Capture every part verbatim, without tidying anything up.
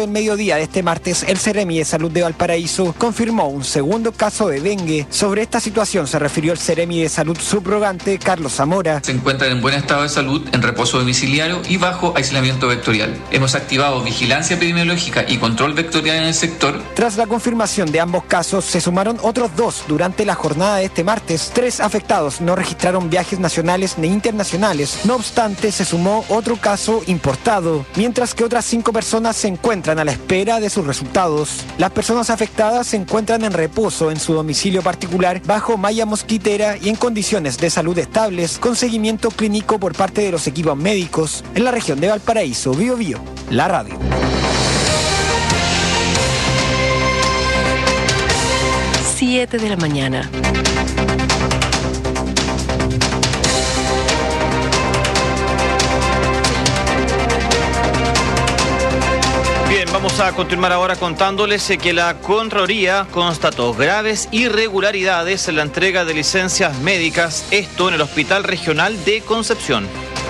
del mediodía de este martes, el Seremi de Salud de Valparaíso confirmó un segundo caso de dengue. Sobre esta situación se refirió el Seremi de Salud subrogante, Carlos Zamora. Se encuentran en buen estado de salud, en reposo domiciliario y bajo aislamiento vectorial. Hemos activado vigilancia epidemiológica y control vectorial en el sector. Tras la confirmación de ambos casos, se sumaron otros dos durante la jornada de este martes. Tres afectados no registraron viajes nacionales ni internacionales. No obstante, se sumó otro caso importado, mientras que otras cinco personas se encuentran a la espera de sus resultados. Las personas afectadas se encuentran en reposo en su domicilio particular, bajo malla mosquitera y en condiciones de salud estables, con seguimiento clínico por parte de los equipos médicos. En la región de Valparaíso, Bio Bio, la radio. siete de la mañana. Bien, vamos a continuar ahora contándoles que la Contraloría constató graves irregularidades en la entrega de licencias médicas, esto en el Hospital Regional de Concepción.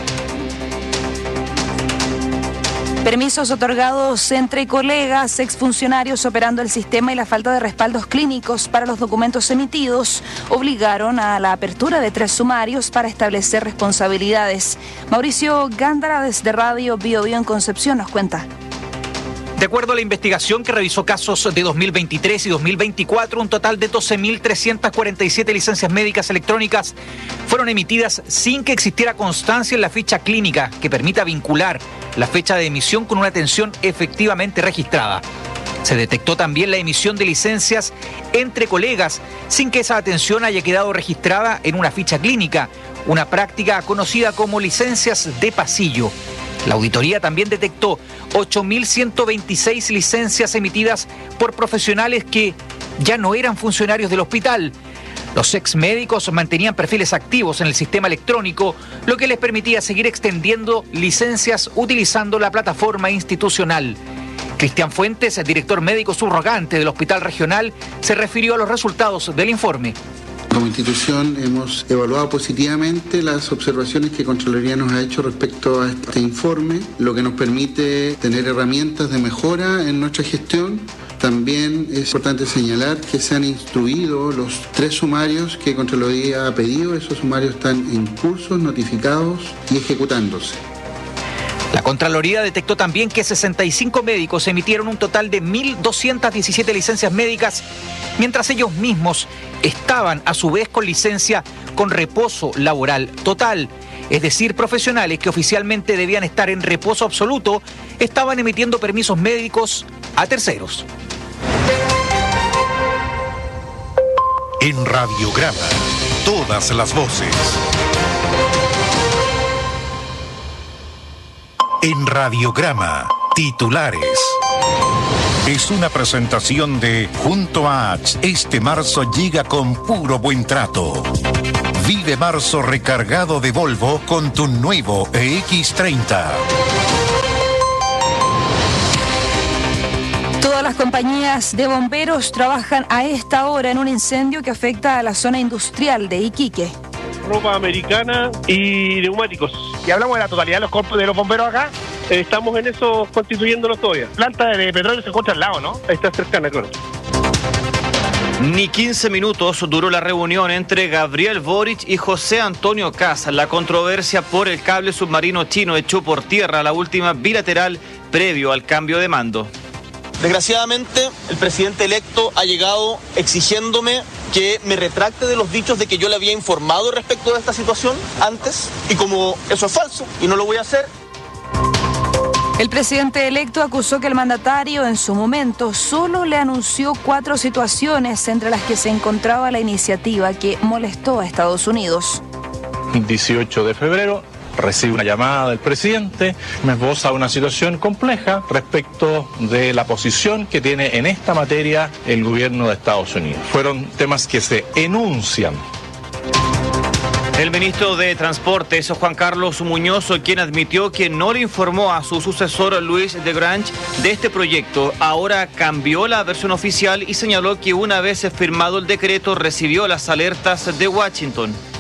Permisos otorgados entre colegas, exfuncionarios operando el sistema y la falta de respaldos clínicos para los documentos emitidos obligaron a la apertura de tres sumarios para establecer responsabilidades. Mauricio Gándara desde Radio Bio Bio en Concepción nos cuenta. De acuerdo a la investigación que revisó casos de dos mil veintitrés y dos mil veinticuatro, un total de doce mil trescientas cuarenta y siete licencias médicas electrónicas fueron emitidas sin que existiera constancia en la ficha clínica que permita vincular la fecha de emisión con una atención efectivamente registrada. Se detectó también la emisión de licencias entre colegas sin que esa atención haya quedado registrada en una ficha clínica, una práctica conocida como licencias de pasillo. La auditoría también detectó ocho mil ciento veintiséis licencias emitidas por profesionales que ya no eran funcionarios del hospital. Los ex médicos mantenían perfiles activos en el sistema electrónico, lo que les permitía seguir extendiendo licencias utilizando la plataforma institucional. Cristian Fuentes, director médico subrogante del Hospital Regional, se refirió a los resultados del informe. Como institución hemos evaluado positivamente las observaciones que Contraloría nos ha hecho respecto a este informe, lo que nos permite tener herramientas de mejora en nuestra gestión. También es importante señalar que se han instruido los tres sumarios que Contraloría ha pedido. Esos sumarios están en curso, notificados y ejecutándose. La Contraloría detectó también que sesenta y cinco médicos emitieron un total de mil doscientas diecisiete licencias médicas, mientras ellos mismos estaban a su vez con licencia con reposo laboral total. Es decir, profesionales que oficialmente debían estar en reposo absoluto estaban emitiendo permisos médicos a terceros. En Radiograma, todas las voces. En Radiograma, titulares. Es una presentación de Junto a H. Este marzo llega con puro buen trato. Vive marzo recargado de Volvo con tu nuevo E X treinta. Todas las compañías de bomberos trabajan a esta hora en un incendio que afecta a la zona industrial de Iquique. Ropa americana y neumáticos. Y hablamos de la totalidad de los corpos de los bomberos acá. Eh, estamos en eso constituyéndonos todavía. Planta de petróleo se encuentra al lado, ¿no? Está cercana, claro. Ni quince minutos duró la reunión entre Gabriel Boric y José Antonio Kast. La controversia por el cable submarino chino echó por tierra la última bilateral previo al cambio de mando. Desgraciadamente, el presidente electo ha llegado exigiéndome que me retracte de los dichos de que yo le había informado respecto de esta situación antes, y como eso es falso y no lo voy a hacer. El presidente electo acusó que el mandatario en su momento solo le anunció cuatro situaciones entre las que se encontraba la iniciativa que molestó a Estados Unidos. dieciocho de febrero. Recibe una llamada del presidente, me esboza una situación compleja respecto de la posición que tiene en esta materia el gobierno de Estados Unidos. Fueron temas que se enuncian. El ministro de Transportes, Juan Carlos Muñoz, quien admitió que no le informó a su sucesor Luis de Grange de este proyecto, ahora cambió la versión oficial y señaló que una vez firmado el decreto recibió las alertas de Washington.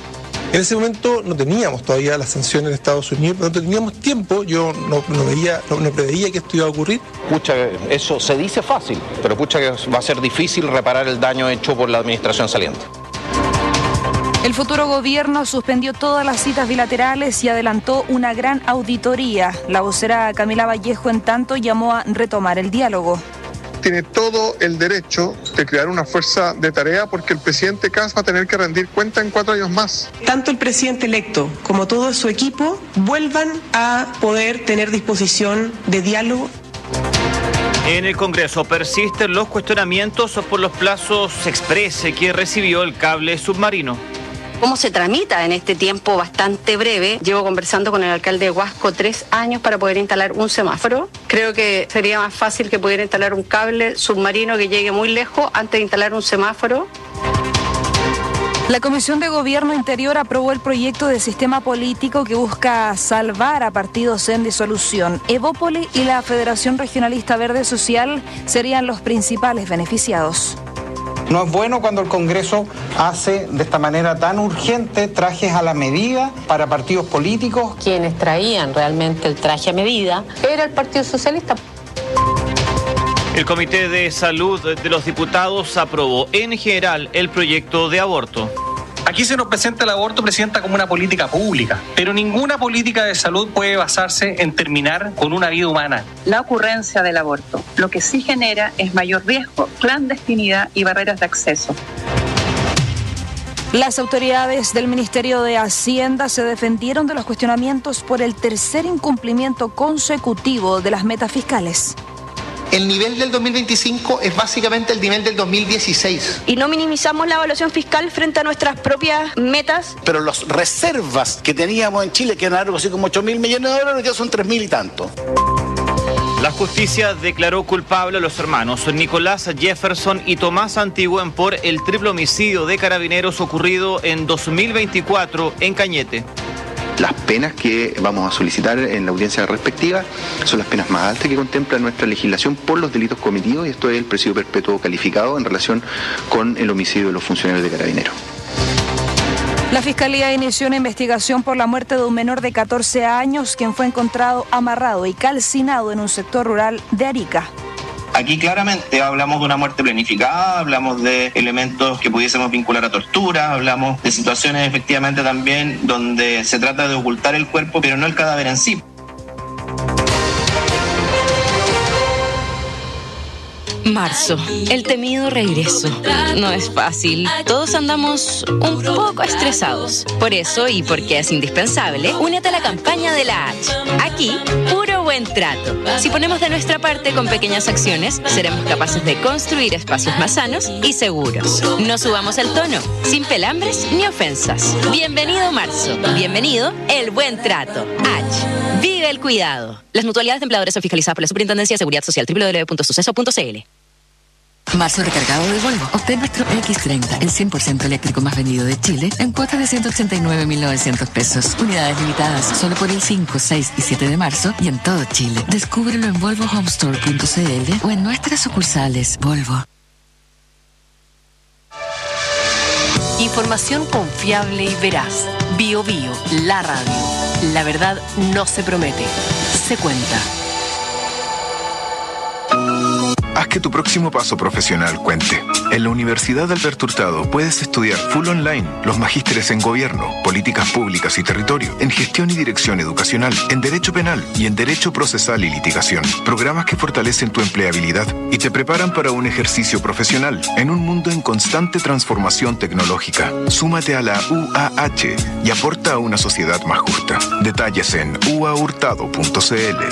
En ese momento no teníamos todavía las sanciones de Estados Unidos, no teníamos tiempo, yo no, no, veía, no, no preveía que esto iba a ocurrir. Pucha, eso se dice fácil, pero pucha que va a ser difícil reparar el daño hecho por la administración saliente. El futuro gobierno suspendió todas las citas bilaterales y adelantó una gran auditoría. La vocera Camila Vallejo, en tanto, llamó a retomar el diálogo. Tiene todo el derecho de crear una fuerza de tarea porque el presidente Kast va a tener que rendir cuenta en cuatro años más. Tanto el presidente electo como todo su equipo vuelvan a poder tener disposición de diálogo. En el Congreso persisten los cuestionamientos por los plazos express que recibió el cable submarino. ¿Cómo se tramita en este tiempo bastante breve? Llevo conversando con el alcalde de Huasco tres años para poder instalar un semáforo. Creo que sería más fácil que pudiera instalar un cable submarino que llegue muy lejos antes de instalar un semáforo. La Comisión de Gobierno Interior aprobó el proyecto de sistema político que busca salvar a partidos en disolución. Evópoli y la Federación Regionalista Verde Social serían los principales beneficiados. No es bueno cuando el Congreso hace de esta manera tan urgente trajes a la medida para partidos políticos. Quienes traían realmente el traje a medida era el Partido Socialista. El Comité de Salud de los Diputados aprobó en general el proyecto de aborto. Aquí se nos presenta el aborto, Presidenta, como una política pública, pero ninguna política de salud puede basarse en terminar con una vida humana. La ocurrencia del aborto lo que sí genera es mayor riesgo, clandestinidad y barreras de acceso. Las autoridades del Ministerio de Hacienda se defendieron de los cuestionamientos por el tercer incumplimiento consecutivo de las metas fiscales. El nivel del dos mil veinticinco es básicamente el nivel del dos mil dieciséis. Y no minimizamos la evaluación fiscal frente a nuestras propias metas. Pero las reservas que teníamos en Chile, que eran algo así como ocho mil millones de dólares, ya son tres mil y tanto. La justicia declaró culpable a los hermanos Nicolás Jefferson y Tomás Antigüen por el triple homicidio de carabineros ocurrido en dos mil veinticuatro en Cañete. Las penas que vamos a solicitar en la audiencia respectiva son las penas más altas que contempla nuestra legislación por los delitos cometidos, y esto es el presidio perpetuo calificado en relación con el homicidio de los funcionarios de Carabineros. La Fiscalía inició una investigación por la muerte de un menor de catorce años, quien fue encontrado amarrado y calcinado en un sector rural de Arica. Aquí claramente hablamos de una muerte planificada, hablamos de elementos que pudiésemos vincular a tortura, hablamos de situaciones efectivamente también donde se trata de ocultar el cuerpo, pero no el cadáver en sí. Marzo, el temido regreso. No es fácil. Todos andamos un poco estresados. Por eso, y porque es indispensable, únete a la campaña de la H. Aquí, puro buen trato. Si ponemos de nuestra parte con pequeñas acciones, seremos capaces de construir espacios más sanos y seguros. No subamos el tono, sin pelambres ni ofensas. Bienvenido marzo. Bienvenido el buen trato. H. Vive el cuidado. Las mutualidades de empleadores son fiscalizadas por la Superintendencia de Seguridad Social. doble u doble u doble u punto suceso punto c l. Marzo recargado de Volvo. Obtén nuestro equis treinta, el cien por ciento eléctrico más vendido de Chile, en cuotas de ciento ochenta y nueve mil novecientos pesos. Unidades limitadas solo por el cinco, seis y siete de marzo y en todo Chile. Descúbrelo en volvo home store punto c l o en nuestras sucursales Volvo. Información confiable y veraz. Bio Bio, la radio. La verdad no se promete, se cuenta. Haz que tu próximo paso profesional cuente. En la Universidad Alberto Hurtado puedes estudiar full online los magísteres en Gobierno, Políticas Públicas y Territorio, en Gestión y Dirección Educacional, en Derecho Penal y en Derecho Procesal y Litigación. Programas que fortalecen tu empleabilidad y te preparan para un ejercicio profesional en un mundo en constante transformación tecnológica. Súmate a la U A H y aporta a una sociedad más justa. Detalles en u a hurtado punto c l.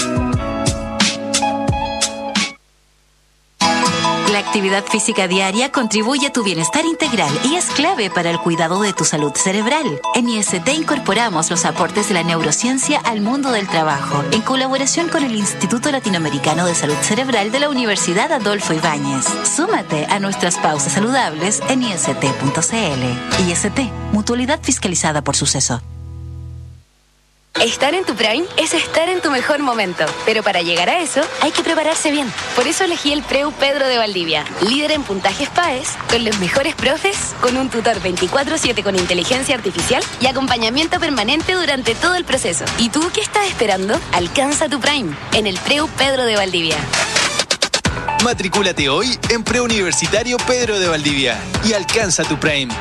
La actividad física diaria contribuye a tu bienestar integral y es clave para el cuidado de tu salud cerebral. En I S T incorporamos los aportes de la neurociencia al mundo del trabajo, en colaboración con el Instituto Latinoamericano de Salud Cerebral de la Universidad Adolfo Ibáñez. Súmate a nuestras pausas saludables en i s t punto c l. I S T, mutualidad fiscalizada por Suceso. Estar en tu prime es estar en tu mejor momento, pero para llegar a eso hay que prepararse bien. Por eso elegí el Preu Pedro de Valdivia, líder en puntajes P A E S, con los mejores profes, con un tutor veinticuatro siete con inteligencia artificial y acompañamiento permanente durante todo el proceso. ¿Y tú qué estás esperando? Alcanza tu prime en el Preu Pedro de Valdivia. Matricúlate hoy en Preuniversitario Pedro de Valdivia y alcanza tu prime.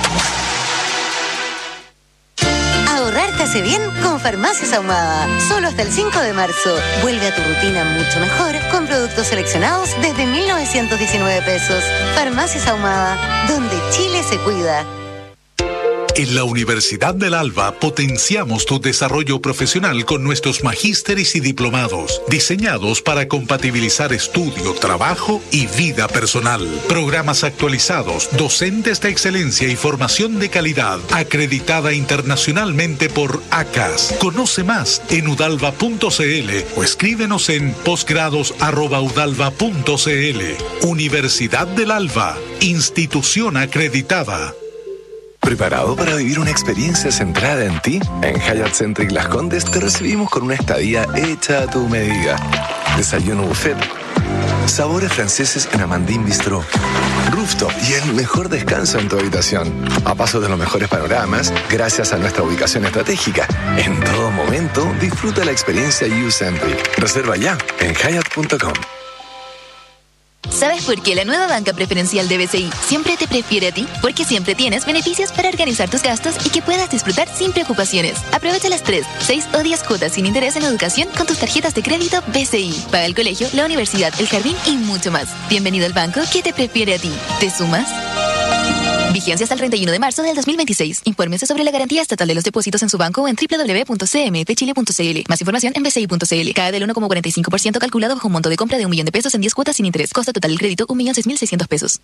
Ahorrar te hace bien con Farmacias Ahumada. Solo hasta el cinco de marzo. Vuelve a tu rutina mucho mejor con productos seleccionados desde mil novecientos diecinueve pesos. Farmacias Ahumada, donde Chile se cuida. En la Universidad del Alba potenciamos tu desarrollo profesional con nuestros magísteres y diplomados, diseñados para compatibilizar estudio, trabajo y vida personal. Programas actualizados, docentes de excelencia y formación de calidad, acreditada internacionalmente por A C A S. Conoce más en udalva punto cl o escríbenos en posgrados arroba udalva punto cl. Universidad del Alba, institución acreditada. ¿Preparado para vivir una experiencia centrada en ti? En Hyatt Centric Las Condes te recibimos con una estadía hecha a tu medida. Desayuno buffet, sabores franceses en Amandine Bistro, rooftop y el mejor descanso en tu habitación. A paso de los mejores panoramas, gracias a nuestra ubicación estratégica. En todo momento, disfruta la experiencia U-Centric. Reserva ya en hyatt punto com. ¿Sabes por qué la nueva banca preferencial de B C I siempre te prefiere a ti? Porque siempre tienes beneficios para organizar tus gastos y que puedas disfrutar sin preocupaciones. Aprovecha las tres, seis o diez cuotas sin interés en educación con tus tarjetas de crédito B C I. Paga el colegio, la universidad, el jardín y mucho más. Bienvenido al banco que te prefiere a ti. ¿Te sumas? Vigencia hasta el treinta y uno de marzo del dos mil veintiséis. Infórmese sobre la garantía estatal de los depósitos en su banco o en doble u doble u doble u punto c m f chile punto c l. Más información en b c i punto c l. Cada del uno coma cuarenta y cinco por ciento calculado bajo un monto de compra de un millón de pesos en diez cuotas sin interés. Costo total del crédito un millón seis mil seiscientos pesos.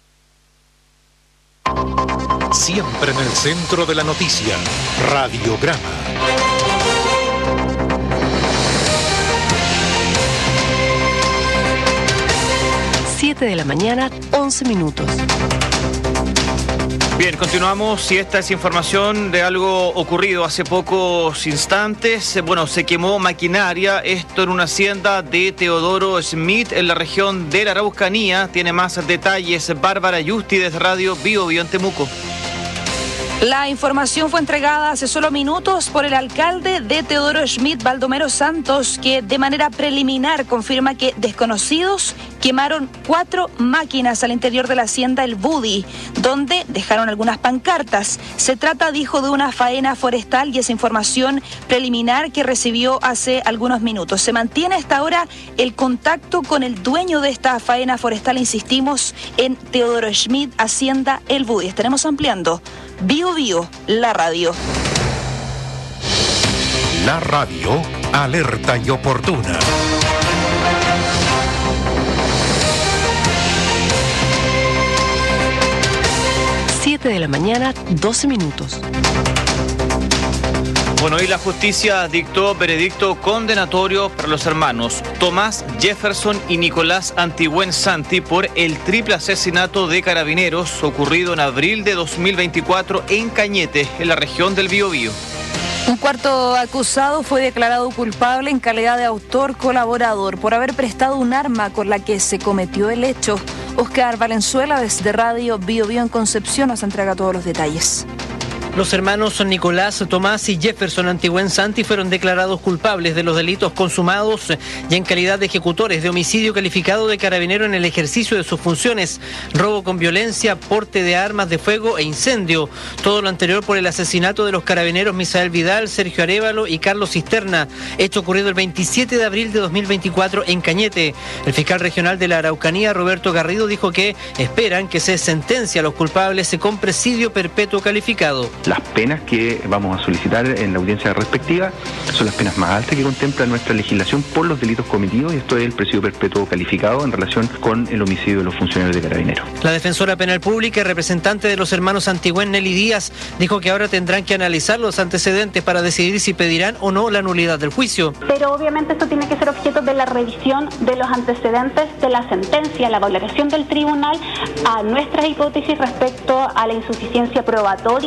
Siempre en el centro de la noticia. Radiograma. siete de la mañana, once minutos. Bien, continuamos y esta es información de algo ocurrido hace pocos instantes. Bueno, se quemó maquinaria, esto en una hacienda de Teodoro Schmidt en la región de la Araucanía. Tiene más detalles Bárbara Yusti desde Radio Bio Bio en Temuco. La información fue entregada hace solo minutos por el alcalde de Teodoro Schmidt, Baldomero Santos, que de manera preliminar confirma que desconocidos quemaron cuatro máquinas al interior de la hacienda El Budi, donde dejaron algunas pancartas. Se trata, dijo, de una faena forestal y esa información preliminar que recibió hace algunos minutos. Se mantiene hasta ahora el contacto con el dueño de esta faena forestal, insistimos, en Teodoro Schmidt, hacienda El Budi. Estaremos ampliando. Bio Bio, la radio. La radio, alerta y oportuna. siete de la mañana, doce minutos. Bueno, y la justicia dictó veredicto condenatorio para los hermanos Tomás Jefferson y Nicolás Antigüen Santi por el triple asesinato de carabineros ocurrido en abril de dos mil veinticuatro en Cañete, en la región del Biobío. Un cuarto acusado fue declarado culpable en calidad de autor colaborador por haber prestado un arma con la que se cometió el hecho. Oscar Valenzuela, desde Radio Bio Bio en Concepción, nos entrega todos los detalles. Los hermanos Nicolás, Tomás y Jefferson Antigüen Santi fueron declarados culpables de los delitos consumados y en calidad de ejecutores de homicidio calificado de carabinero en el ejercicio de sus funciones, robo con violencia, porte de armas de fuego e incendio. Todo lo anterior por el asesinato de los carabineros Misael Vidal, Sergio Arévalo y Carlos Cisterna, hecho ocurrido el veintisiete de abril de dos mil veinticuatro en Cañete. El fiscal regional de la Araucanía, Roberto Garrido, dijo que esperan que se sentencie a los culpables con presidio perpetuo calificado. Las penas que vamos a solicitar en la audiencia respectiva son las penas más altas que contempla nuestra legislación por los delitos cometidos, y esto es el presidio perpetuo calificado en relación con el homicidio de los funcionarios de Carabineros. La defensora penal pública y representante de los hermanos Antigüen, Nelly Díaz, dijo que ahora tendrán que analizar los antecedentes para decidir si pedirán o no la nulidad del juicio. Pero obviamente esto tiene que ser objeto de la revisión de los antecedentes de la sentencia, la valoración del tribunal a nuestras hipótesis respecto a la insuficiencia probatoria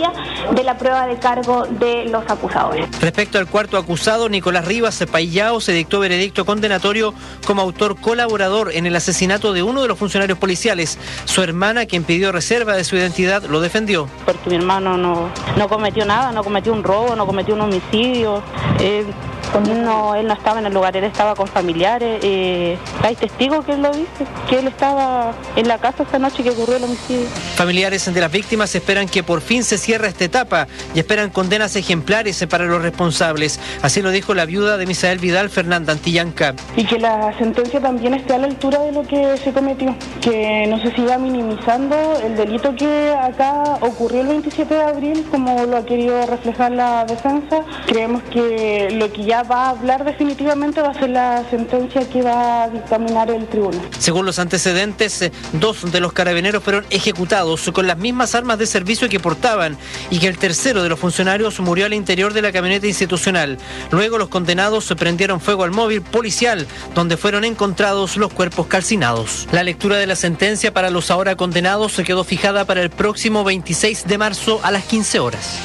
de la prueba de cargo de los acusadores. Respecto al cuarto acusado, Nicolás Rivas Payao, se dictó veredicto condenatorio como autor colaborador en el asesinato de uno de los funcionarios policiales. Su hermana, quien pidió reserva de su identidad, lo defendió. Porque mi hermano no, no cometió nada, no cometió un robo, no cometió un homicidio. Eh, no, él no estaba en el lugar, él estaba con familiares. Eh, hay testigos que él lo dice, que él estaba en la casa esa noche que ocurrió el homicidio. Familiares de las víctimas esperan que por fin se cierre esta etapa y esperan condenas ejemplares para los responsables. Así lo dijo la viuda de Misael Vidal, Fernanda Antillanca. Y que la sentencia también esté a la altura de lo que se cometió, que no se siga minimizando el delito que acá ocurrió el veintisiete de abril, como lo ha querido reflejar la defensa. Creemos que lo que ya va a hablar definitivamente va a ser la sentencia que va a dictaminar el tribunal. Según los antecedentes, dos de los carabineros fueron ejecutados con las mismas armas de servicio que portaban y que el tercero de los funcionarios murió al interior de la camioneta institucional. Luego los condenados se prendieron fuego al móvil policial, donde fueron encontrados los cuerpos calcinados. La lectura de la sentencia para los ahora condenados se quedó fijada para el próximo veintiséis de marzo a las quince horas.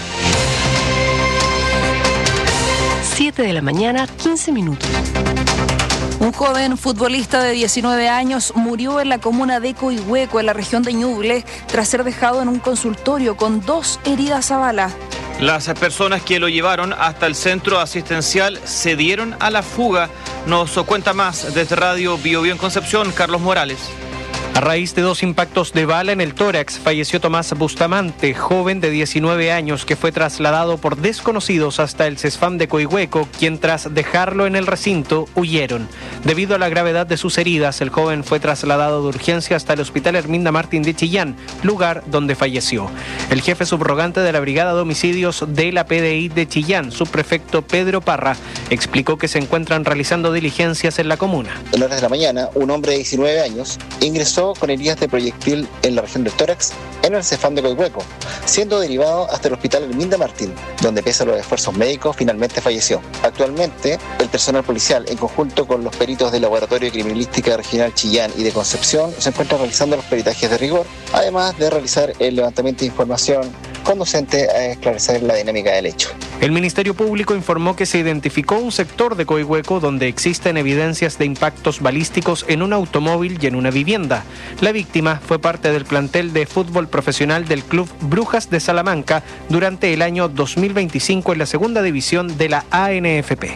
siete de la mañana, quince minutos. Un joven futbolista de diecinueve años murió en la comuna de Coihueco, en la región de Ñuble, tras ser dejado en un consultorio con dos heridas a bala. Las personas que lo llevaron hasta el centro asistencial se dieron a la fuga. Nos cuenta más desde Radio Bio Bio en Concepción, Carlos Morales. A raíz de dos impactos de bala en el tórax, falleció Tomás Bustamante, joven de diecinueve años, que fue trasladado por desconocidos hasta el CESFAM de Coihueco, quien tras dejarlo en el recinto, huyeron. Debido a la gravedad de sus heridas, el joven fue trasladado de urgencia hasta el Hospital Herminda Martín de Chillán, lugar donde falleció. El jefe subrogante de la Brigada de Homicidios de la P D I de Chillán, subprefecto Pedro Parra, explicó que se encuentran realizando diligencias en la comuna. En horas de la mañana, un hombre de diecinueve años ingresó con heridas de proyectil en la región del tórax en el CESFAM de Coihueco, siendo derivado hasta el Hospital Herminda Martín, donde pese a los esfuerzos médicos finalmente falleció. Actualmente, el personal policial, en conjunto con los peritos del Laboratorio de Criminalística Regional Chillán y de Concepción, se encuentra realizando los peritajes de rigor, además de realizar el levantamiento de información conducente a esclarecer la dinámica del hecho. El Ministerio Público informó que se identificó un sector de Coihueco donde existen evidencias de impactos balísticos en un automóvil y en una vivienda. La víctima fue parte del plantel de fútbol profesional del Club Brujas de Salamanca durante el año dos mil veinticinco en la segunda división de la A N F P.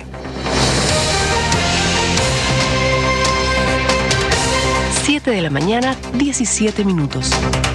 siete de la mañana, diecisiete minutos.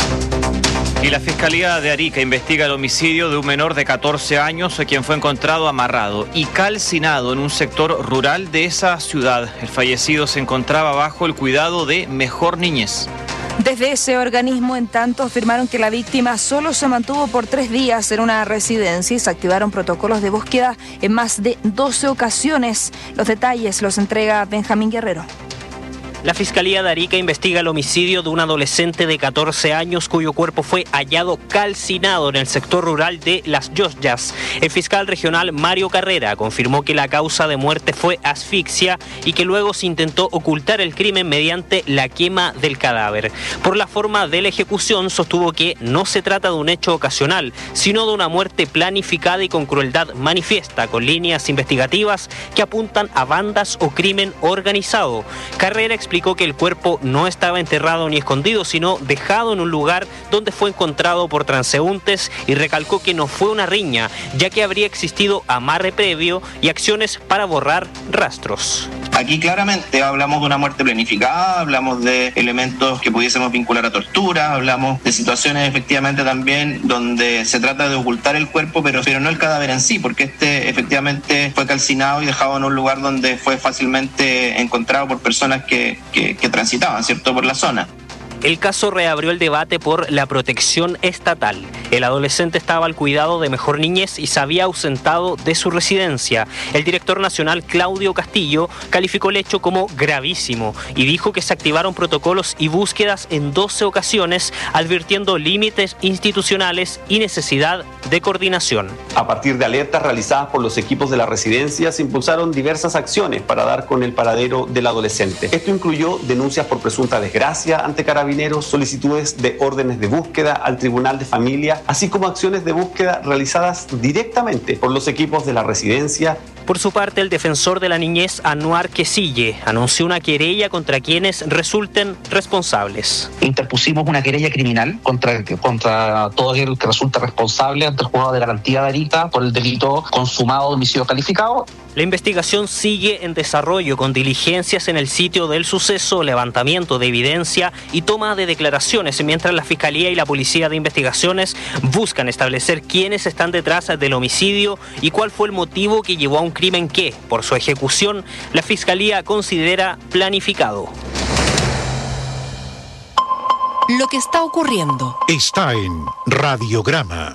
Y la Fiscalía de Arica investiga el homicidio de un menor de catorce años, quien fue encontrado amarrado y calcinado en un sector rural de esa ciudad. El fallecido se encontraba bajo el cuidado de Mejor Niñez. Desde ese organismo, en tanto, afirmaron que la víctima solo se mantuvo por tres días en una residencia y se activaron protocolos de búsqueda en más de doce ocasiones. Los detalles los entrega Benjamín Guerrero. La Fiscalía de Arica investiga el homicidio de un adolescente de catorce años cuyo cuerpo fue hallado calcinado en el sector rural de Las Llosas. El fiscal regional Mario Carrera confirmó que la causa de muerte fue asfixia y que luego se intentó ocultar el crimen mediante la quema del cadáver. Por la forma de la ejecución, sostuvo que no se trata de un hecho ocasional, sino de una muerte planificada y con crueldad manifiesta, con líneas investigativas que apuntan a bandas o crimen organizado. Carrera explicó que el cuerpo no estaba enterrado ni escondido, sino dejado en un lugar donde fue encontrado por transeúntes y recalcó que no fue una riña, ya que habría existido amarre previo y acciones para borrar rastros. Aquí claramente hablamos de una muerte planificada, hablamos de elementos que pudiésemos vincular a tortura, hablamos de situaciones efectivamente también donde se trata de ocultar el cuerpo, pero, pero no el cadáver en sí, porque este efectivamente fue calcinado y dejado en un lugar donde fue fácilmente encontrado por personas que Que, que transitaban, ¿cierto?, por la zona. El caso reabrió el debate por la protección estatal. El adolescente estaba al cuidado de Mejor Niñez y se había ausentado de su residencia. El director nacional Claudio Castillo calificó el hecho como gravísimo y dijo que se activaron protocolos y búsquedas en doce ocasiones, advirtiendo límites institucionales y necesidad de coordinación. A partir de alertas realizadas por los equipos de la residencia, se impulsaron diversas acciones para dar con el paradero del adolescente. Esto incluyó denuncias por presunta desgracia ante Carabineros, Carabineros solicitudes de órdenes de búsqueda al Tribunal de Familia, así como acciones de búsqueda realizadas directamente por los equipos de la residencia. Por su parte, el defensor de la niñez, Anuar Quesille, anunció una querella contra quienes resulten responsables. Interpusimos una querella criminal contra, contra todo aquel que resulta responsable ante el juzgado de garantía de Arica por el delito consumado de homicidio calificado. La investigación sigue en desarrollo con diligencias en el sitio del suceso, levantamiento de evidencia y toma de declaraciones, mientras la Fiscalía y la Policía de Investigaciones buscan establecer quiénes están detrás del homicidio y cuál fue el motivo que llevó a un crimen que, por su ejecución, la Fiscalía considera planificado. Lo que está ocurriendo está en Radiograma.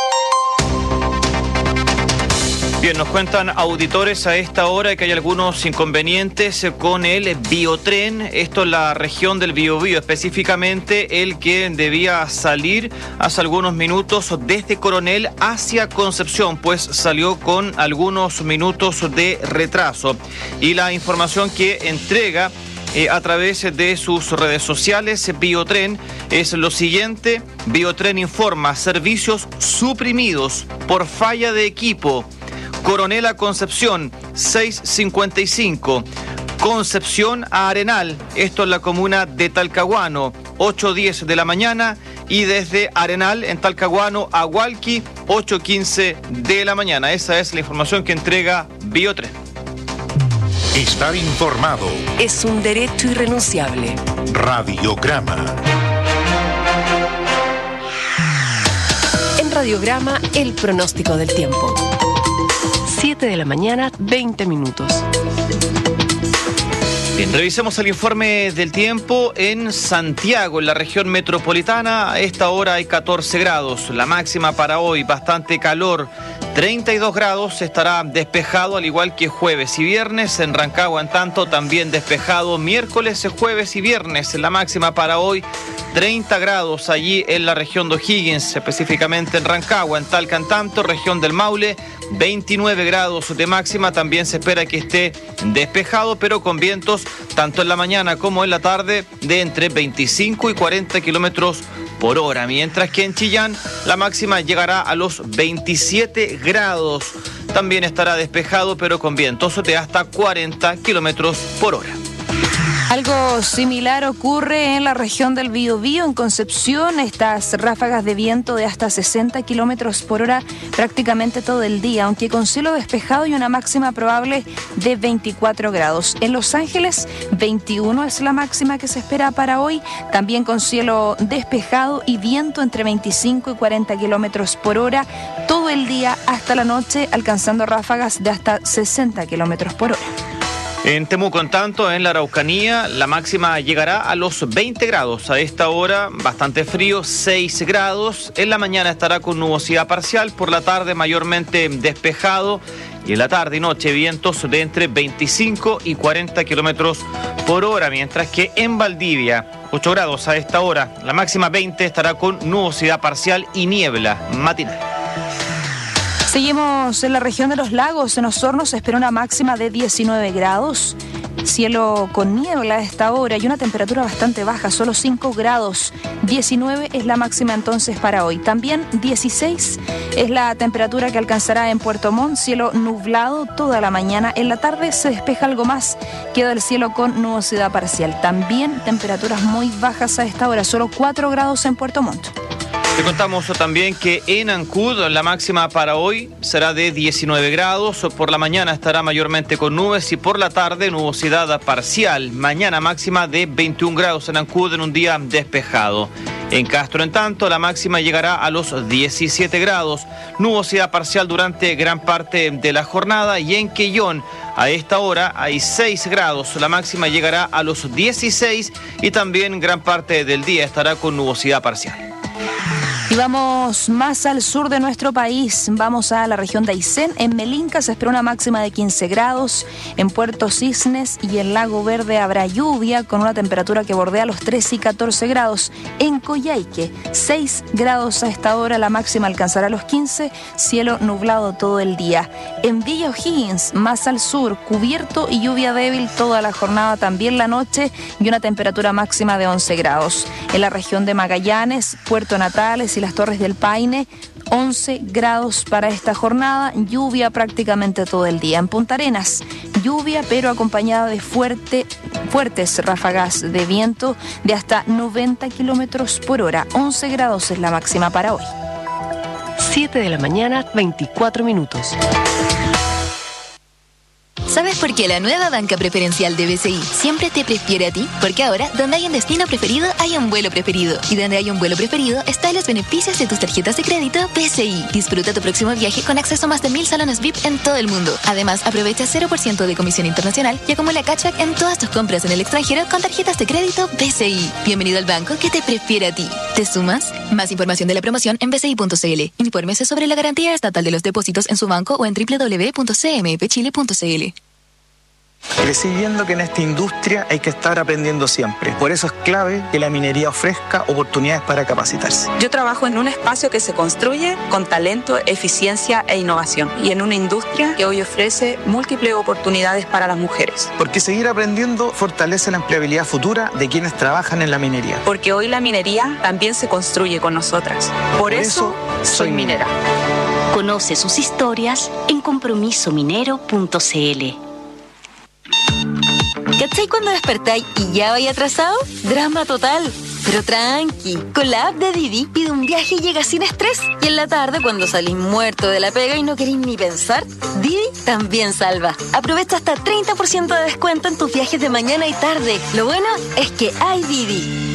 Bien, nos cuentan auditores a esta hora que hay algunos inconvenientes con el biotren, esto en la región del Biobío, específicamente el que debía salir hace algunos minutos desde Coronel hacia Concepción, pues salió con algunos minutos de retraso. Y la información que entrega Eh, a través de sus redes sociales, Biotren, es lo siguiente. Biotren informa, servicios suprimidos por falla de equipo. Coronel a Concepción, seis cincuenta y cinco. Concepción a Arenal, esto es la comuna de Talcahuano, ocho diez de la mañana. Y desde Arenal, en Talcahuano, a Hualqui, ocho quince de la mañana. Esa es la información que entrega Biotren. Estar informado es un derecho irrenunciable. Radiograma. En Radiograma, el pronóstico del tiempo. siete de la mañana, veinte minutos. Bien, revisemos el informe del tiempo en Santiago, en la región metropolitana. A esta hora hay catorce grados. La máxima para hoy, bastante calor. treinta y dos grados, estará despejado al igual que jueves y viernes. En Rancagua, en tanto, también despejado miércoles, jueves y viernes. La máxima para hoy, treinta grados allí en la región de O'Higgins, específicamente en Rancagua. En Talca, en tanto, región del Maule, veintinueve grados de máxima. También se espera que esté despejado, pero con vientos tanto en la mañana como en la tarde de entre veinticinco y cuarenta kilómetros por hora, mientras que en Chillán la máxima llegará a los veintisiete grados. También estará despejado, pero con vientos de hasta cuarenta kilómetros por hora. Algo similar ocurre en la región del Biobío, en Concepción. Estas ráfagas de viento de hasta sesenta kilómetros por hora prácticamente todo el día, aunque con cielo despejado y una máxima probable de veinticuatro grados. En Los Ángeles, veintiuno es la máxima que se espera para hoy, también con cielo despejado y viento entre veinticinco y cuarenta kilómetros por hora todo el día hasta la noche, alcanzando ráfagas de hasta sesenta kilómetros por hora. En Temuco, en tanto, en la Araucanía, la máxima llegará a los veinte grados. A esta hora, bastante frío, seis grados. En la mañana estará con nubosidad parcial, por la tarde mayormente despejado. Y en la tarde y noche, vientos de entre veinticinco y cuarenta kilómetros por hora. Mientras que en Valdivia, ocho grados a esta hora. La máxima veinte estará con nubosidad parcial y niebla matinal. Seguimos en la región de los lagos. En Osorno se espera una máxima de diecinueve grados. Cielo con niebla a esta hora y una temperatura bastante baja, solo cinco grados. diecinueve es la máxima entonces para hoy. También dieciséis es la temperatura que alcanzará en Puerto Montt. Cielo nublado toda la mañana. En la tarde se despeja algo más. Queda el cielo con nubosidad parcial. También temperaturas muy bajas a esta hora, solo cuatro grados en Puerto Montt. Te contamos también que en Ancud la máxima para hoy será de diecinueve grados. Por la mañana estará mayormente con nubes y por la tarde nubosidad parcial. Mañana máxima de veintiún grados en Ancud en un día despejado. En Castro, en tanto, la máxima llegará a los diecisiete grados. Nubosidad parcial durante gran parte de la jornada. Y en Quellón, a esta hora hay seis grados. La máxima llegará a los dieciséis y también gran parte del día estará con nubosidad parcial. Y vamos más al sur de nuestro país, vamos a la región de Aysén. En Melinca se espera una máxima de quince grados, en Puerto Cisnes y en Lago Verde habrá lluvia con una temperatura que bordea los trece y catorce grados. En Coyhaique, seis grados a esta hora, la máxima alcanzará los quince, cielo nublado todo el día. En Villa O'Higgins, más al sur, cubierto y lluvia débil toda la jornada, también la noche, y una temperatura máxima de once grados. En la región de Magallanes, Puerto Natales y las Torres del Paine, once grados para esta jornada, lluvia prácticamente todo el día. En Punta Arenas, lluvia pero acompañada de fuerte, fuertes ráfagas de viento de hasta noventa kilómetros por hora. once grados es la máxima para hoy. siete de la mañana, veinticuatro minutos. ¿Sabes por qué la nueva banca preferencial de B C I siempre te prefiere a ti? Porque ahora, donde hay un destino preferido, hay un vuelo preferido. Y donde hay un vuelo preferido, están los beneficios de tus tarjetas de crédito B C I. Disfruta tu próximo viaje con acceso a más de mil salones V I P en todo el mundo. Además, aprovecha cero por ciento de comisión internacional y acumula cashback en todas tus compras en el extranjero con tarjetas de crédito B C I. Bienvenido al banco que te prefiere a ti. ¿Te sumas? Más información de la promoción en b c i punto c l. Infórmese sobre la garantía estatal de los depósitos en su banco o en w w w punto c m p chile punto c l. Crecí viendo que en esta industria hay que estar aprendiendo siempre. Por eso es clave que la minería ofrezca oportunidades para capacitarse. Yo trabajo en un espacio que se construye con talento, eficiencia e innovación. Y en una industria que hoy ofrece múltiples oportunidades para las mujeres. Porque seguir aprendiendo fortalece la empleabilidad futura de quienes trabajan en la minería. Porque hoy la minería también se construye con nosotras. Por, Por eso, eso soy minera. Conoce sus historias en compromiso minero punto c l. ¿Cachai cuando despertáis y ya vais atrasado? Drama total. Pero tranqui, con la app de Didi pide un viaje y llega sin estrés. Y en la tarde, cuando salís muerto de la pega y no queréis ni pensar, Didi también salva. Aprovecha hasta treinta por ciento de descuento en tus viajes de mañana y tarde. Lo bueno es que hay Didi.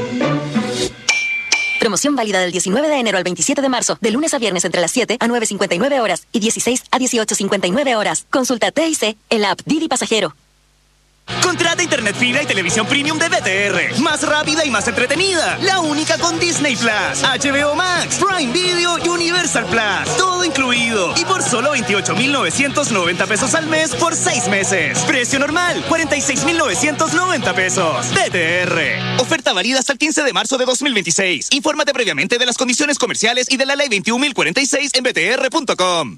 Promoción válida del diecinueve de enero al veintisiete de marzo, de lunes a viernes entre las siete a nueve cincuenta y nueve horas y dieciséis a dieciocho cincuenta y nueve horas. Consulta T I C en la app Didi Pasajero. Contrata internet fibra y televisión premium de B T R. Más rápida y más entretenida. La única con Disney Plus, H B O Max, Prime Video y Universal Plus. Todo incluido. Y por solo veintiocho mil novecientos noventa pesos al mes por seis meses. Precio normal, cuarenta y seis mil novecientos noventa pesos. B T R. Oferta válida hasta el quince de marzo de dos mil veintiséis. Infórmate previamente de las condiciones comerciales y de la ley veintiún mil cuarenta y seis en b t r punto com.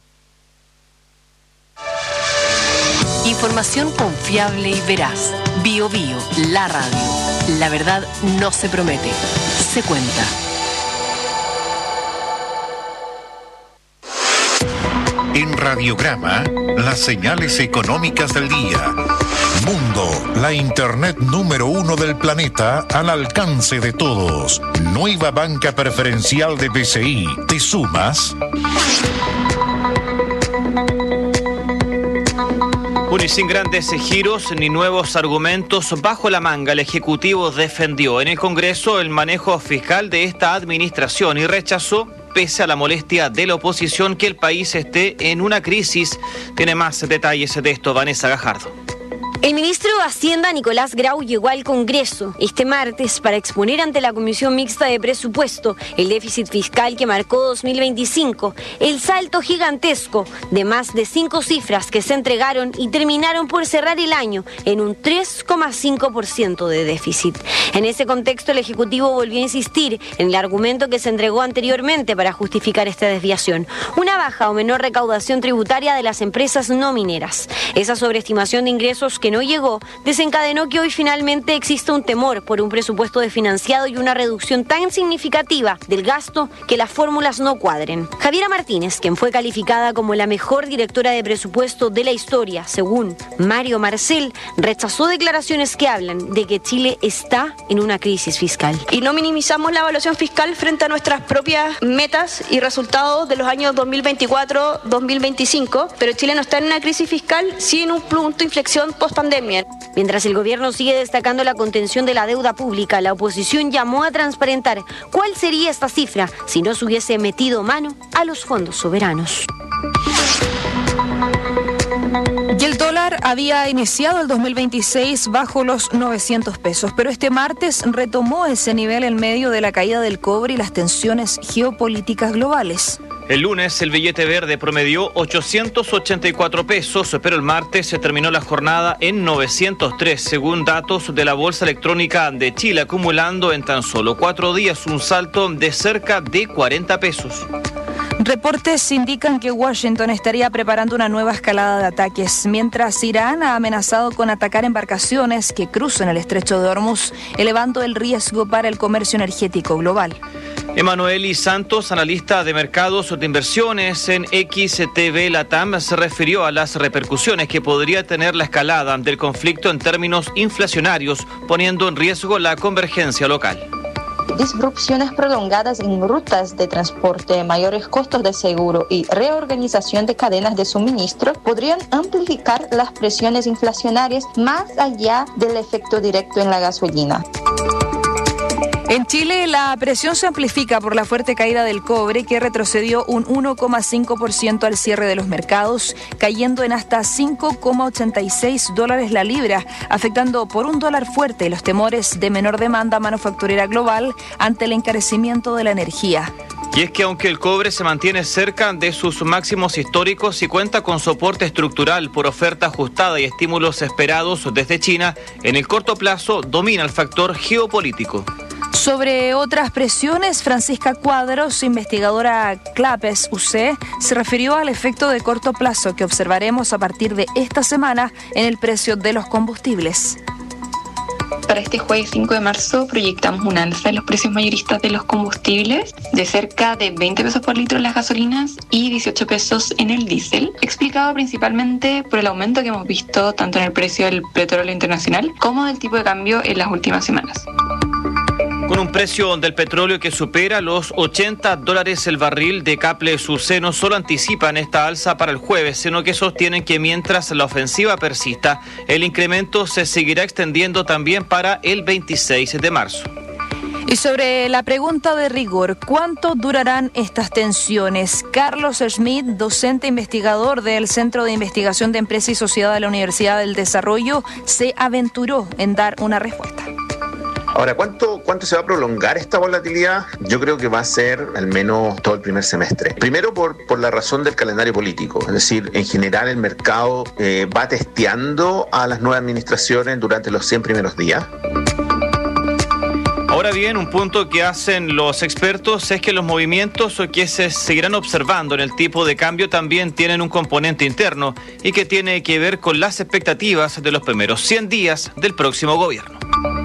Información confiable y veraz. Bio Bio, la radio. La verdad no se promete, se cuenta. En Radiograma, las señales económicas del día. Mundo, la internet número uno del planeta al alcance de todos. Nueva banca preferencial de B C I. ¿Te sumas? Bueno, y sin grandes giros ni nuevos argumentos bajo la manga, el Ejecutivo defendió en el Congreso el manejo fiscal de esta administración y rechazó, pese a la molestia de la oposición, que el país esté en una crisis. Tiene más detalles de esto Vanessa Gajardo. El ministro de Hacienda, Nicolás Grau, llegó al Congreso este martes para exponer ante la Comisión Mixta de Presupuesto el déficit fiscal que marcó dos mil veinticinco, el salto gigantesco de más de cinco cifras que se entregaron y terminaron por cerrar el año en un tres coma cinco por ciento de déficit. En ese contexto, el Ejecutivo volvió a insistir en el argumento que se entregó anteriormente para justificar esta desviación: una baja o menor recaudación tributaria de las empresas no mineras. Esa sobreestimación de ingresos que no llegó desencadenó que hoy finalmente exista un temor por un presupuesto desfinanciado y una reducción tan significativa del gasto que las fórmulas no cuadren. Javiera Martínez, quien fue calificada como la mejor directora de presupuesto de la historia, según Mario Marcel, rechazó declaraciones que hablan de que Chile está en una crisis fiscal. Y no minimizamos la evaluación fiscal frente a nuestras propias metas y resultados de los años dos mil veinticuatro dos mil veinticinco, pero Chile no está en una crisis fiscal, sí en un punto de inflexión post pandemia. Mientras el gobierno sigue destacando la contención de la deuda pública, la oposición llamó a transparentar cuál sería esta cifra si no se hubiese metido mano a los fondos soberanos. Y el dólar había iniciado el dos mil veintiséis bajo los novecientos pesos, pero este martes retomó ese nivel en medio de la caída del cobre y las tensiones geopolíticas globales. El lunes el billete verde promedió ochocientos ochenta y cuatro pesos, pero el martes se terminó la jornada en novecientos tres, según datos de la Bolsa Electrónica de Chile, acumulando en tan solo cuatro días un salto de cerca de cuarenta pesos. Reportes indican que Washington estaría preparando una nueva escalada de ataques, mientras Irán ha amenazado con atacar embarcaciones que cruzan el estrecho de Hormuz, elevando el riesgo para el comercio energético global. Emanueli Santos, analista de mercados de inversiones en X T V Latam, se refirió a las repercusiones que podría tener la escalada del conflicto en términos inflacionarios, poniendo en riesgo la convergencia local. Disrupciones prolongadas en rutas de transporte, mayores costos de seguro y reorganización de cadenas de suministro podrían amplificar las presiones inflacionarias más allá del efecto directo en la gasolina. En Chile, la presión se amplifica por la fuerte caída del cobre, que retrocedió un uno coma cinco por ciento al cierre de los mercados, cayendo en hasta cinco coma ochenta y seis dólares la libra, afectando por un dólar fuerte los temores de menor demanda manufacturera global ante el encarecimiento de la energía. Y es que aunque el cobre se mantiene cerca de sus máximos históricos y cuenta con soporte estructural por oferta ajustada y estímulos esperados desde China, en el corto plazo domina el factor geopolítico. Sobre otras presiones, Francisca Cuadros, investigadora CLAPES U C, se refirió al efecto de corto plazo que observaremos a partir de esta semana en el precio de los combustibles. Para este jueves cinco de marzo proyectamos un alza en los precios mayoristas de los combustibles de cerca de veinte pesos por litro en las gasolinas y dieciocho pesos en el diésel, explicado principalmente por el aumento que hemos visto tanto en el precio del petróleo internacional como del tipo de cambio en las últimas semanas. Con un precio del petróleo que supera los ochenta dólares el barril, de Caples U C no solo anticipan esta alza para el jueves, sino que sostienen que mientras la ofensiva persista, el incremento se seguirá extendiendo también para el veintiséis de marzo. Y sobre la pregunta de rigor, ¿cuánto durarán estas tensiones? Carlos Schmidt, docente investigador del Centro de Investigación de Empresa y Sociedad de la Universidad del Desarrollo, se aventuró en dar una respuesta. Ahora, ¿cuánto, ¿cuánto se va a prolongar esta volatilidad? Yo creo que va a ser al menos todo el primer semestre. Primero por, por la razón del calendario político, es decir, en general el mercado eh, va testeando a las nuevas administraciones durante los cien primeros días. Ahora bien, un punto que hacen los expertos es que los movimientos que se seguirán observando en el tipo de cambio también tienen un componente interno y que tiene que ver con las expectativas de los primeros cien días del próximo gobierno.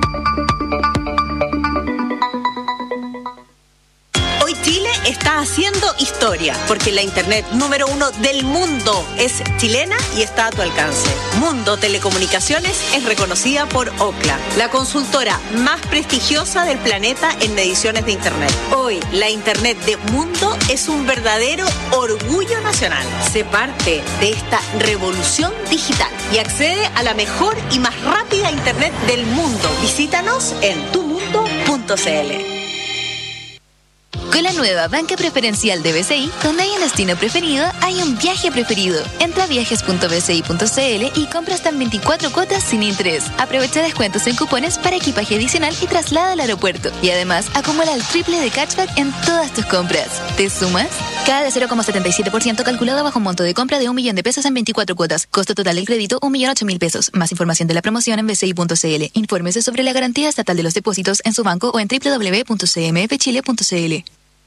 Chile está haciendo historia, porque la internet número uno del mundo es chilena y está a tu alcance. Mundo Telecomunicaciones es reconocida por Ookla, la consultora más prestigiosa del planeta en mediciones de internet. Hoy, la internet de Mundo es un verdadero orgullo nacional. Sé parte de esta revolución digital y accede a la mejor y más rápida internet del mundo. Visítanos en tu mundo punto c l. Con la nueva banca preferencial de B C I, donde hay un destino preferido, hay un viaje preferido. Entra a viajes punto b c i punto c l y compra hasta en veinticuatro cuotas sin interés. Aprovecha descuentos en cupones para equipaje adicional y traslada al aeropuerto. Y además, acumula el triple de cashback en todas tus compras. ¿Te sumas? Cada de cero coma setenta y siete por ciento calculado bajo un monto de compra de un millón de pesos en veinticuatro cuotas. Costo total del crédito, un millón ocho mil pesos. Más información de la promoción en b c i punto c l. Infórmese sobre la garantía estatal de los depósitos en su banco o en w w w punto c m f chile punto c l.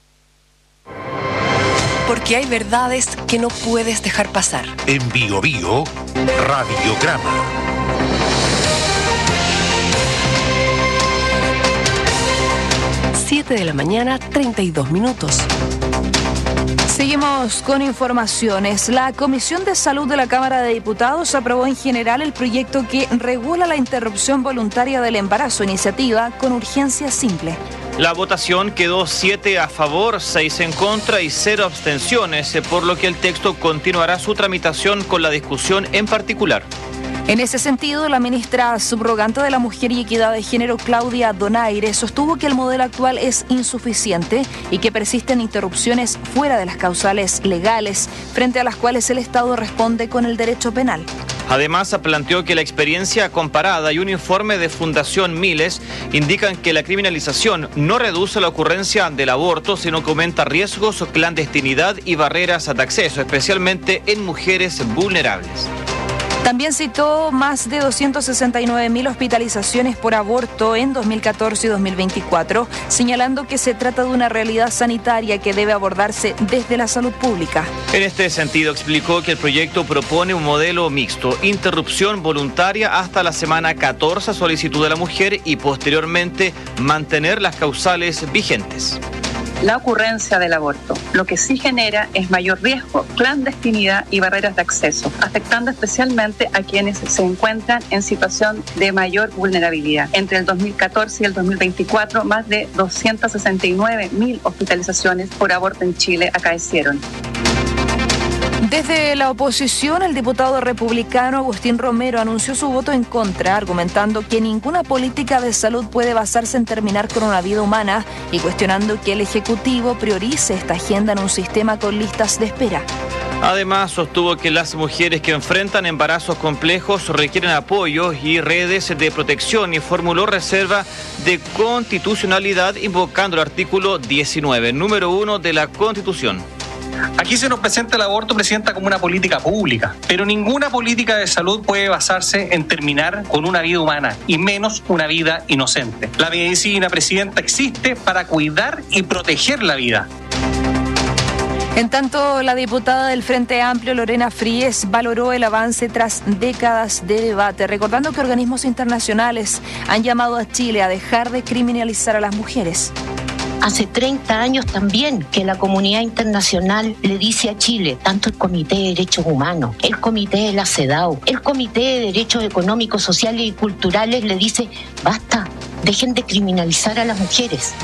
Porque hay verdades que no puedes dejar pasar. En Bio Bio, Radiograma. siete de la mañana, treinta y dos minutos. Seguimos con informaciones. La Comisión de Salud de la Cámara de Diputados aprobó en general el proyecto que regula la interrupción voluntaria del embarazo, iniciativa con urgencia simple. La votación quedó siete a favor, seis en contra y cero abstenciones, por lo que el texto continuará su tramitación con la discusión en particular. En ese sentido, la ministra subrogante de la Mujer y Equidad de Género, Claudia Donaire, sostuvo que el modelo actual es insuficiente y que persisten interrupciones fuera de las causales legales, frente a las cuales el Estado responde con el derecho penal. Además, planteó que la experiencia comparada y un informe de Fundación Miles indican que la criminalización no reduce la ocurrencia del aborto, sino que aumenta riesgos, clandestinidad y barreras de acceso, especialmente en mujeres vulnerables. También citó más de doscientas sesenta y nueve mil hospitalizaciones por aborto en dos mil catorce y dos mil veinticuatro, señalando que se trata de una realidad sanitaria que debe abordarse desde la salud pública. En este sentido, explicó que el proyecto propone un modelo mixto, interrupción voluntaria hasta la semana catorce a solicitud de la mujer y posteriormente mantener las causales vigentes. La ocurrencia del aborto lo que sí genera es mayor riesgo, clandestinidad y barreras de acceso, afectando especialmente a quienes se encuentran en situación de mayor vulnerabilidad. Entre el dos mil catorce y el dos mil veinticuatro, más de doscientas sesenta y nueve mil hospitalizaciones por aborto en Chile acaecieron. Desde la oposición, el diputado republicano Agustín Romero anunció su voto en contra, argumentando que ninguna política de salud puede basarse en terminar con una vida humana y cuestionando que el Ejecutivo priorice esta agenda en un sistema con listas de espera. Además, sostuvo que las mujeres que enfrentan embarazos complejos requieren apoyo y redes de protección y formuló reserva de constitucionalidad invocando el artículo diecinueve, número uno de la Constitución. Aquí se nos presenta el aborto, Presidenta, como una política pública, pero ninguna política de salud puede basarse en terminar con una vida humana, y menos una vida inocente. La medicina, Presidenta, existe para cuidar y proteger la vida. En tanto, la diputada del Frente Amplio, Lorena Fríes, valoró el avance tras décadas de debate, recordando que organismos internacionales han llamado a Chile a dejar de criminalizar a las mujeres. Hace treinta años también que la comunidad internacional le dice a Chile, tanto el Comité de Derechos Humanos, el Comité de la CEDAW, el Comité de Derechos Económicos, Sociales y Culturales, le dice, basta, dejen de criminalizar a las mujeres.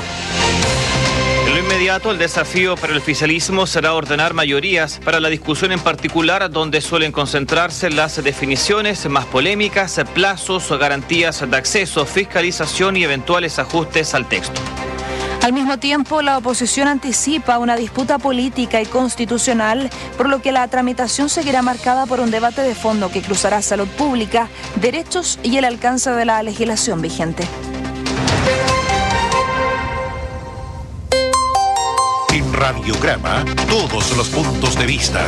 En lo inmediato, el desafío para el oficialismo será ordenar mayorías para la discusión en particular, donde suelen concentrarse las definiciones más polémicas, plazos, garantías de acceso, fiscalización y eventuales ajustes al texto. Al mismo tiempo, la oposición anticipa una disputa política y constitucional, por lo que la tramitación seguirá marcada por un debate de fondo que cruzará salud pública, derechos y el alcance de la legislación vigente. En Radiograma, todos los puntos de vista.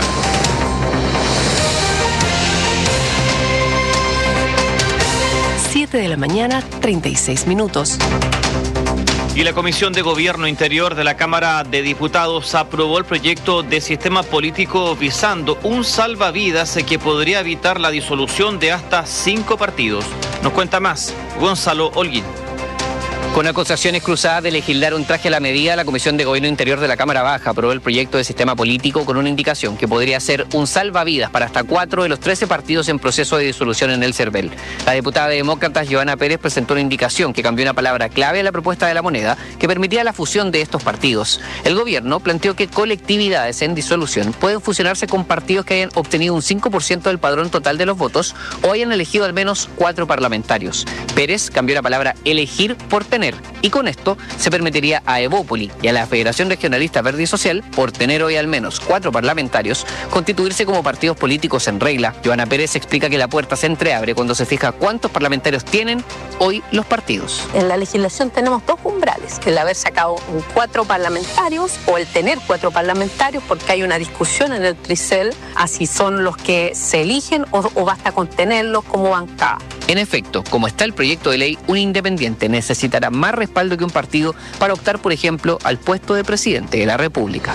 siete de la mañana, treinta y seis minutos. Y la Comisión de Gobierno Interior de la Cámara de Diputados aprobó el proyecto de sistema político visando un salvavidas que podría evitar la disolución de hasta cinco partidos. Nos cuenta más Gonzalo Holguín. Con acusaciones cruzadas de legislar un traje a la medida, la Comisión de Gobierno Interior de la Cámara Baja aprobó el proyecto de sistema político con una indicación que podría ser un salvavidas para hasta cuatro de los trece partidos en proceso de disolución en el CERVEL. La diputada de Demócratas, Joana Pérez, presentó una indicación que cambió una palabra clave a la propuesta de la moneda que permitía la fusión de estos partidos. El gobierno planteó que colectividades en disolución pueden fusionarse con partidos que hayan obtenido un cinco por ciento del padrón total de los votos o hayan elegido al menos cuatro parlamentarios. Pérez cambió la palabra elegir por tener. Y con esto se permitiría a Evópoli y a la Federación Regionalista Verde y Social, por tener hoy al menos cuatro parlamentarios, constituirse como partidos políticos en regla. Joana Pérez explica que la puerta se entreabre cuando se fija cuántos parlamentarios tienen hoy los partidos. En la legislación tenemos dos umbrales, el haber sacado cuatro parlamentarios o el tener cuatro parlamentarios, porque hay una discusión en el Tricel a si son los que se eligen o, o basta con tenerlos como bancada. En efecto, como está el proyecto de ley, un independiente necesitará más respaldo que un partido para optar, por ejemplo, al puesto de presidente de la República.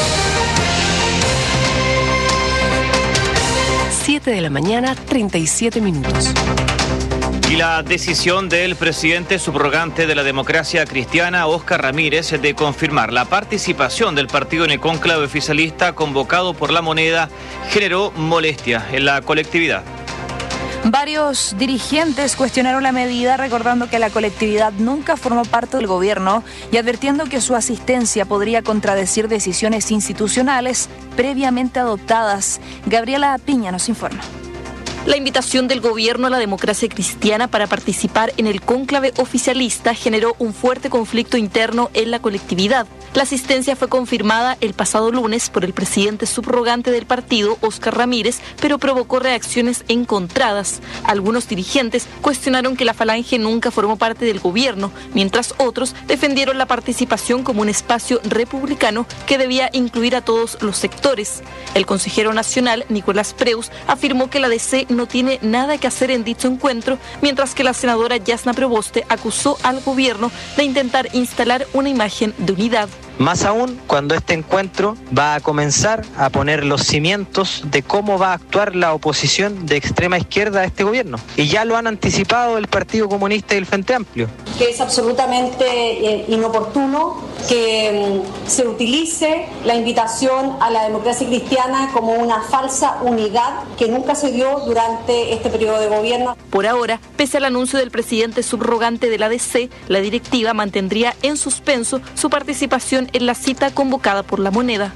siete de la mañana, treinta y siete minutos. Y la decisión del presidente subrogante de la Democracia Cristiana, Óscar Ramírez, de confirmar la participación del partido en el cónclave oficialista convocado por la moneda generó molestia en la colectividad. Varios dirigentes cuestionaron la medida, recordando que la colectividad nunca formó parte del gobierno y advirtiendo que su asistencia podría contradecir decisiones institucionales previamente adoptadas. Gabriela Piña nos informa. La invitación del gobierno a la Democracia Cristiana para participar en el cónclave oficialista generó un fuerte conflicto interno en la colectividad. La asistencia fue confirmada el pasado lunes por el presidente subrogante del partido, Óscar Ramírez, pero provocó reacciones encontradas. Algunos dirigentes cuestionaron que la Falange nunca formó parte del gobierno, mientras otros defendieron la participación como un espacio republicano que debía incluir a todos los sectores. El consejero nacional, Nicolás Preus, afirmó que la D C no tiene nada que hacer en dicho encuentro, mientras que la senadora Yasna Proboste acusó al gobierno de intentar instalar una imagen de unidad. Más aún cuando este encuentro va a comenzar a poner los cimientos de cómo va a actuar la oposición de extrema izquierda a este gobierno. Y ya lo han anticipado el Partido Comunista y el Frente Amplio. Que es absolutamente eh, inoportuno que mm, se utilice la invitación a la democracia cristiana como una falsa unidad que nunca se dio durante este periodo de gobierno. Por ahora, pese al anuncio del presidente subrogante de la D C, la directiva mantendría en suspenso su participación en la cita convocada por La Moneda.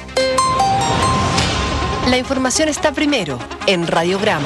La información está primero en Radiograma.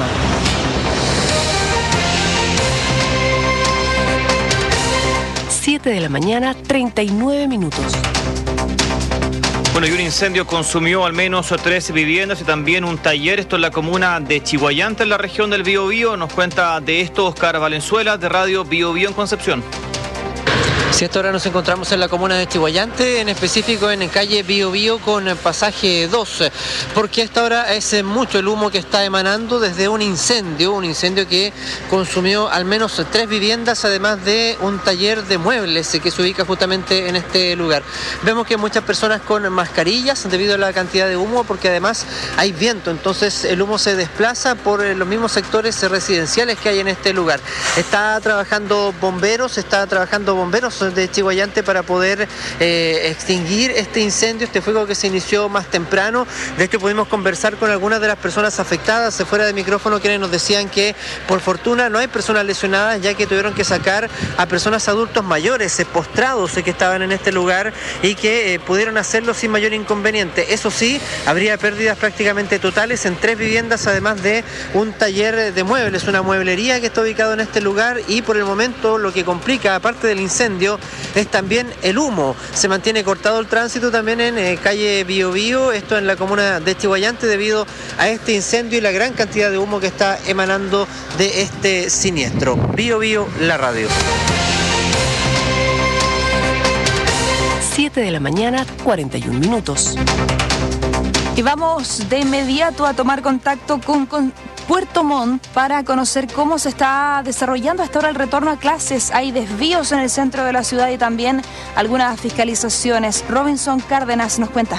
siete de la mañana, treinta y nueve minutos. Bueno, y un incendio consumió al menos tres viviendas y también un taller. Esto en la comuna de Chihuayante, en la región del Biobío. Nos cuenta de esto Oscar Valenzuela, de Radio Biobío en Concepción. Si hasta ahora nos encontramos en la comuna de Chihuayante, en específico en calle Biobío con pasaje dos, porque hasta ahora es mucho el humo que está emanando desde un incendio, un incendio que consumió al menos tres viviendas, además de un taller de muebles que se ubica justamente en este lugar. Vemos que muchas personas con mascarillas debido a la cantidad de humo, porque además hay viento, entonces el humo se desplaza por los mismos sectores residenciales que hay en este lugar. Está trabajando bomberos, está trabajando bomberos de Chihuayante para poder eh, extinguir este incendio, este fuego que se inició más temprano. De hecho, pudimos conversar con algunas de las personas afectadas fuera de micrófono, quienes nos decían que por fortuna no hay personas lesionadas, ya que tuvieron que sacar a personas adultos mayores, eh, postrados, eh, que estaban en este lugar y que eh, pudieron hacerlo sin mayor inconveniente. Eso sí, habría pérdidas prácticamente totales en tres viviendas, además de un taller de muebles, una mueblería que está ubicado en este lugar, y por el momento lo que complica, aparte del incendio, es también el humo. Se mantiene cortado el tránsito también en eh, calle Biobío, esto en la comuna de Chihuayante, debido a este incendio y la gran cantidad de humo que está emanando de este siniestro. Biobío, la radio. siete de la mañana, cuarenta y un minutos. Y vamos de inmediato a tomar contacto con, con Puerto Montt para conocer cómo se está desarrollando hasta ahora el retorno a clases. Hay desvíos en el centro de la ciudad y también algunas fiscalizaciones. Robinson Cárdenas nos cuenta.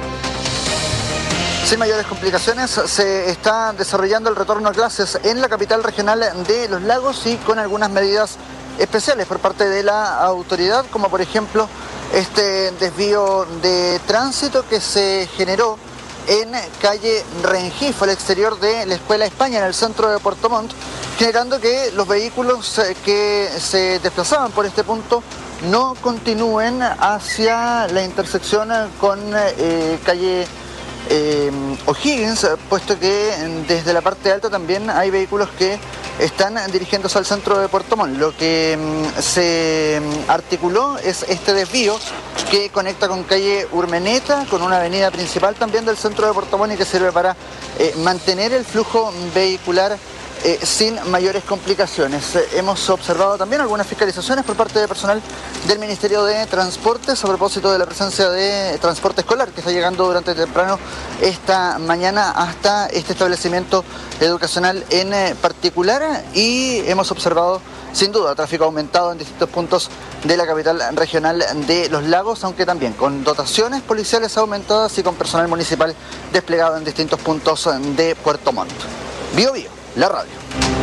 Sin mayores complicaciones, se está desarrollando el retorno a clases en la capital regional de Los Lagos y con algunas medidas especiales por parte de la autoridad, como por ejemplo este desvío de tránsito que se generó en calle Rengifo, al exterior de la Escuela España, en el centro de Puerto Montt, generando que los vehículos que se desplazaban por este punto no continúen hacia la intersección con eh, calle eh, O'Higgins, puesto que desde la parte alta también hay vehículos que están dirigiéndose al centro de Puerto Montt. Lo que mm, se articuló es este desvío que conecta con calle Urmeneta, con una avenida principal también del centro de Puerto Montt, y que sirve para eh, mantener el flujo vehicular Eh, sin mayores complicaciones. Eh, hemos observado también algunas fiscalizaciones por parte de personal del Ministerio de Transportes a propósito de la presencia de transporte escolar que está llegando durante temprano esta mañana hasta este establecimiento educacional en eh, particular, y hemos observado sin duda tráfico aumentado en distintos puntos de la capital regional de Los Lagos, aunque también con dotaciones policiales aumentadas y con personal municipal desplegado en distintos puntos de Puerto Montt. Bio Bio, la radio.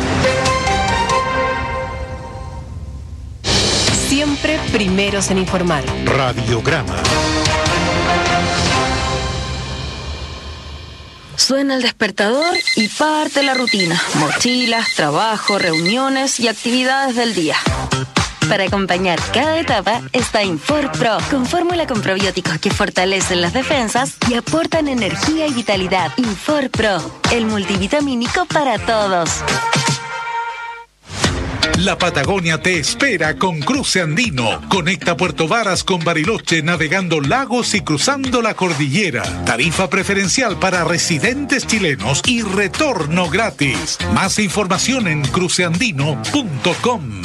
Siempre primeros en informar. Radiograma. Suena el despertador y parte la rutina. Mochilas, trabajo, reuniones y actividades del día. Para acompañar cada etapa está InforPro, con fórmula con probióticos que fortalecen las defensas y aportan energía y vitalidad. InforPro, el multivitamínico para todos. La Patagonia te espera con Cruce Andino. Conecta Puerto Varas con Bariloche navegando lagos y cruzando la cordillera. Tarifa preferencial para residentes chilenos y retorno gratis. Más información en cruce andino punto com.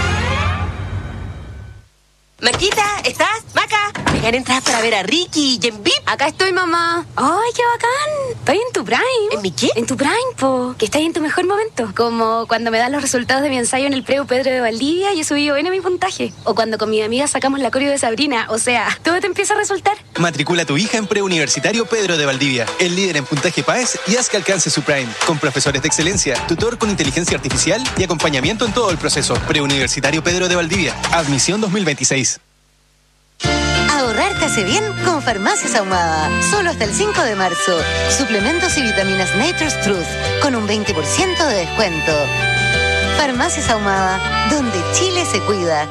Maquita, ¿estás? Maca, me gané entradas para ver a Ricky y en V I P. Acá estoy, mamá. ¡Ay, qué bacán! Estoy en tu prime. ¿En mi qué? En tu prime, po. Que estás en tu mejor momento. Como cuando me dan los resultados de mi ensayo en el Preu Pedro de Valdivia y he subido bien a mi puntaje. O cuando con mi amiga sacamos la coreo de Sabrina. O sea, todo te empieza a resultar. Matricula a tu hija en Preuniversitario Pedro de Valdivia, el líder en puntaje P A E S, y haz que alcance su prime. Con profesores de excelencia, tutor con inteligencia artificial y acompañamiento en todo el proceso. Preuniversitario Pedro de Valdivia. Admisión dos mil veintiséis. Ahorrar te hace bien con Farmacias Ahumada. Solo hasta el cinco de marzo. Suplementos y vitaminas Nature's Truth con un veinte por ciento de descuento. Farmacias Ahumada, donde Chile se cuida.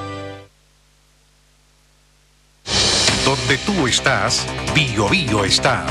Donde tú estás, Bio Bio está.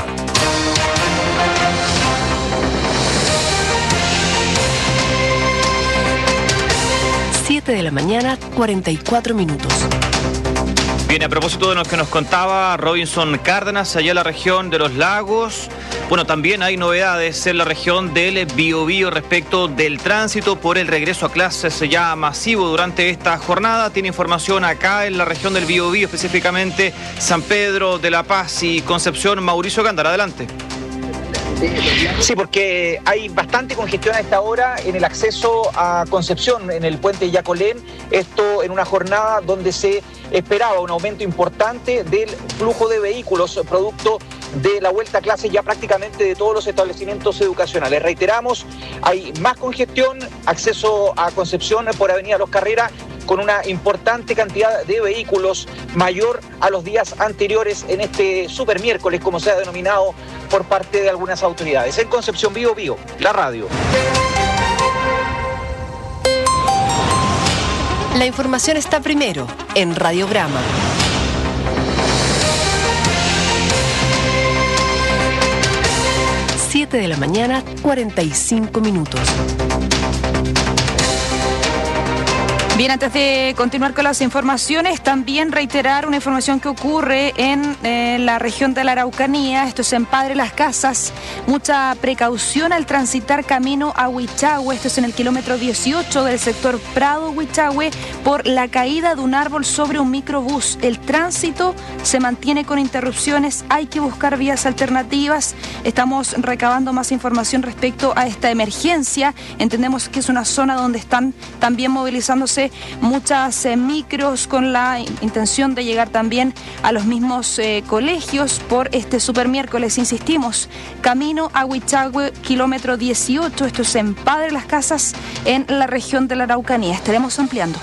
siete de la mañana, cuarenta y cuatro minutos. Bien, a propósito de lo que nos contaba Robinson Cárdenas, allá en la región de los lagos, bueno, también hay novedades en la región del Biobío respecto del tránsito por el regreso a clases ya masivo durante esta jornada. Tiene información acá en la región del Biobío, específicamente San Pedro de la Paz y Concepción. Mauricio Gándara, adelante. Sí, porque hay bastante congestión a esta hora en el acceso a Concepción, en el puente Yacolén. Esto en una jornada donde se esperaba un aumento importante del flujo de vehículos, producto de la vuelta a clase ya prácticamente de todos los establecimientos educacionales. Reiteramos, hay más congestión, acceso a Concepción por Avenida Los Carreras, con una importante cantidad de vehículos mayor a los días anteriores en este super miércoles, como se ha denominado por parte de algunas autoridades. En Concepción, Bio Bio, la radio. La información está primero en Radiograma. siete de la mañana, cuarenta y cinco minutos. Bien, antes de continuar con las informaciones, también reiterar una información que ocurre en eh, la región de la Araucanía. Esto es en Padre Las Casas. Mucha precaución al transitar camino a Huichahue. Esto es en el kilómetro dieciocho del sector Prado-Huichahue por la caída de un árbol sobre un microbús. El tránsito se mantiene con interrupciones. Hay que buscar vías alternativas. Estamos recabando más información respecto a esta emergencia. Entendemos que es una zona donde están también movilizándose muchas eh, micros con la intención de llegar también a los mismos eh, colegios por este super miércoles. Insistimos, camino a Huichahue, kilómetro dieciocho, esto es en Padre Las Casas, en la región de la Araucanía. Estaremos ampliando.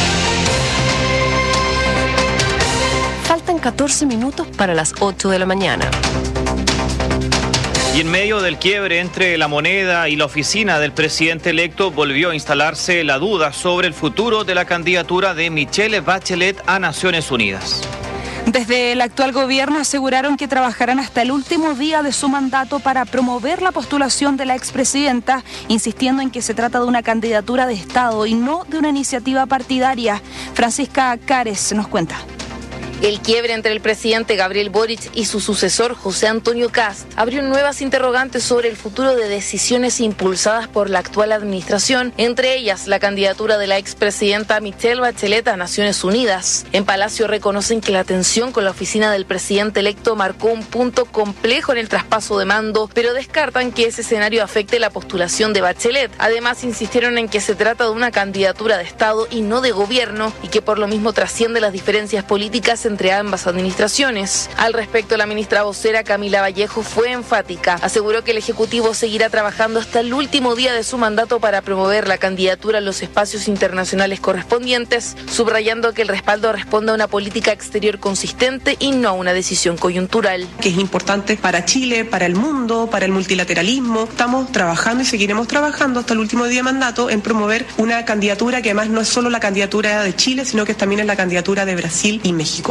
Faltan catorce minutos para las ocho de la mañana. Y en medio del quiebre entre la moneda y la oficina del presidente electo, volvió a instalarse la duda sobre el futuro de la candidatura de Michelle Bachelet a Naciones Unidas. Desde el actual gobierno aseguraron que trabajarán hasta el último día de su mandato para promover la postulación de la expresidenta, insistiendo en que se trata de una candidatura de Estado y no de una iniciativa partidaria. Francisca Cares nos cuenta. El quiebre entre el presidente Gabriel Boric y su sucesor José Antonio Kast abrió nuevas interrogantes sobre el futuro de decisiones impulsadas por la actual administración, entre ellas la candidatura de la expresidenta Michelle Bachelet a Naciones Unidas. En Palacio reconocen que la tensión con la oficina del presidente electo marcó un punto complejo en el traspaso de mando, pero descartan que ese escenario afecte la postulación de Bachelet. Además, insistieron en que se trata de una candidatura de Estado y no de gobierno, y que por lo mismo trasciende las diferencias políticas entre ambas administraciones. Al respecto, la ministra vocera Camila Vallejo fue enfática. Aseguró que el Ejecutivo seguirá trabajando hasta el último día de su mandato para promover la candidatura a los espacios internacionales correspondientes, subrayando que el respaldo responde a una política exterior consistente y no a una decisión coyuntural. Que es importante para Chile, para el mundo, para el multilateralismo. Estamos trabajando y seguiremos trabajando hasta el último día de mandato en promover una candidatura que además no es solo la candidatura de Chile, sino que también es la candidatura de Brasil y México.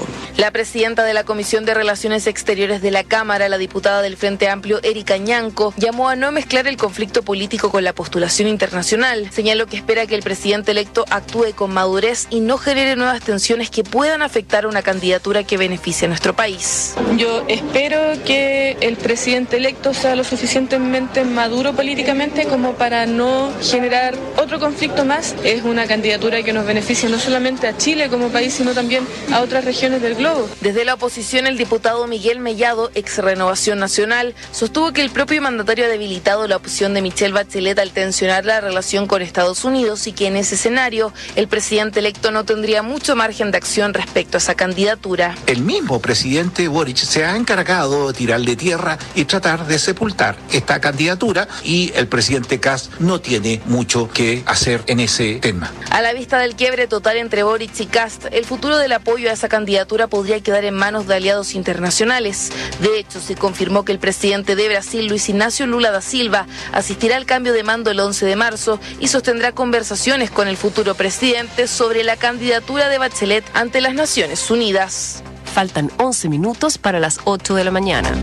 político. La presidenta de la Comisión de Relaciones Exteriores de la Cámara, la diputada del Frente Amplio, Erika Ñanco, llamó a no mezclar el conflicto político con la postulación internacional. Señaló que espera que el presidente electo actúe con madurez y no genere nuevas tensiones que puedan afectar una candidatura que beneficie a nuestro país. Yo espero que el presidente electo sea lo suficientemente maduro políticamente como para no generar otro conflicto más. Es una candidatura que nos beneficia no solamente a Chile como país, sino también a otras regiones del globo. Desde la oposición, el diputado Miguel Mellado, ex Renovación Nacional, sostuvo que el propio mandatario ha debilitado la opción de Michelle Bachelet al tensionar la relación con Estados Unidos y que en ese escenario el presidente electo no tendría mucho margen de acción respecto a esa candidatura. El mismo presidente Boric se ha encargado de tirarle tierra y tratar de sepultar esta candidatura, y el presidente Kast no tiene mucho que hacer en ese tema. A la vista del quiebre total entre Boric y Kast, el futuro del apoyo a esa candidatura podría quedar en manos de aliados internacionales. De hecho, se confirmó que el presidente de Brasil, Luis Ignacio Lula da Silva, asistirá al cambio de mando el once de marzo y sostendrá conversaciones con el futuro presidente sobre la candidatura de Bachelet ante las Naciones Unidas. Faltan once minutos para las ocho de la mañana.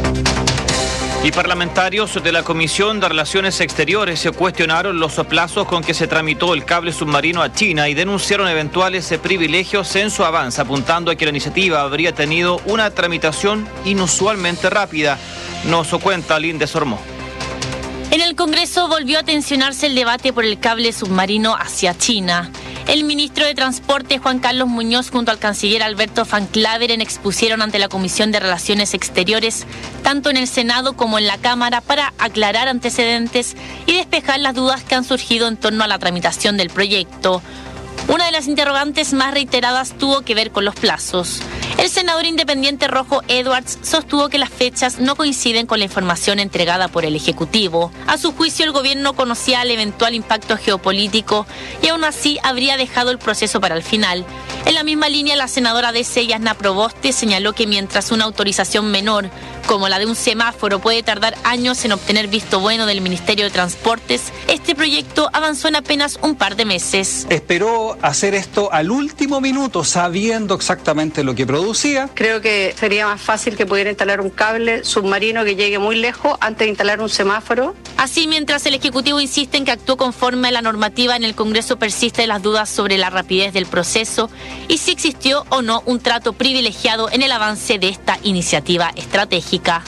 Y parlamentarios de la Comisión de Relaciones Exteriores se cuestionaron los plazos con que se tramitó el cable submarino a China y denunciaron eventuales privilegios en su avance, apuntando a que la iniciativa habría tenido una tramitación inusualmente rápida. Nos cuenta Linda Sormó. En el Congreso volvió a tensionarse el debate por el cable submarino hacia China. El ministro de Transporte, Juan Carlos Muñoz, junto al canciller Alberto Van Claveren, expusieron ante la Comisión de Relaciones Exteriores, tanto en el Senado como en la Cámara, para aclarar antecedentes y despejar las dudas que han surgido en torno a la tramitación del proyecto. Una de las interrogantes más reiteradas tuvo que ver con los plazos. El senador independiente Rojo Edwards sostuvo que las fechas no coinciden con la información entregada por el Ejecutivo. A su juicio, el gobierno conocía el eventual impacto geopolítico y aún así habría dejado el proceso para el final. En la misma línea, la senadora D C, Yasna Proboste, señaló que mientras una autorización menor, como la de un semáforo, puede tardar años en obtener visto bueno del Ministerio de Transportes, este proyecto avanzó en apenas un par de meses. Esperó hacer esto al último minuto, sabiendo exactamente lo que producía. Creo que sería más fácil que pudiera instalar un cable submarino que llegue muy lejos antes de instalar un semáforo. Así, mientras el Ejecutivo insiste en que actuó conforme a la normativa, en el Congreso persisten las dudas sobre la rapidez del proceso y si existió o no un trato privilegiado en el avance de esta iniciativa estratégica.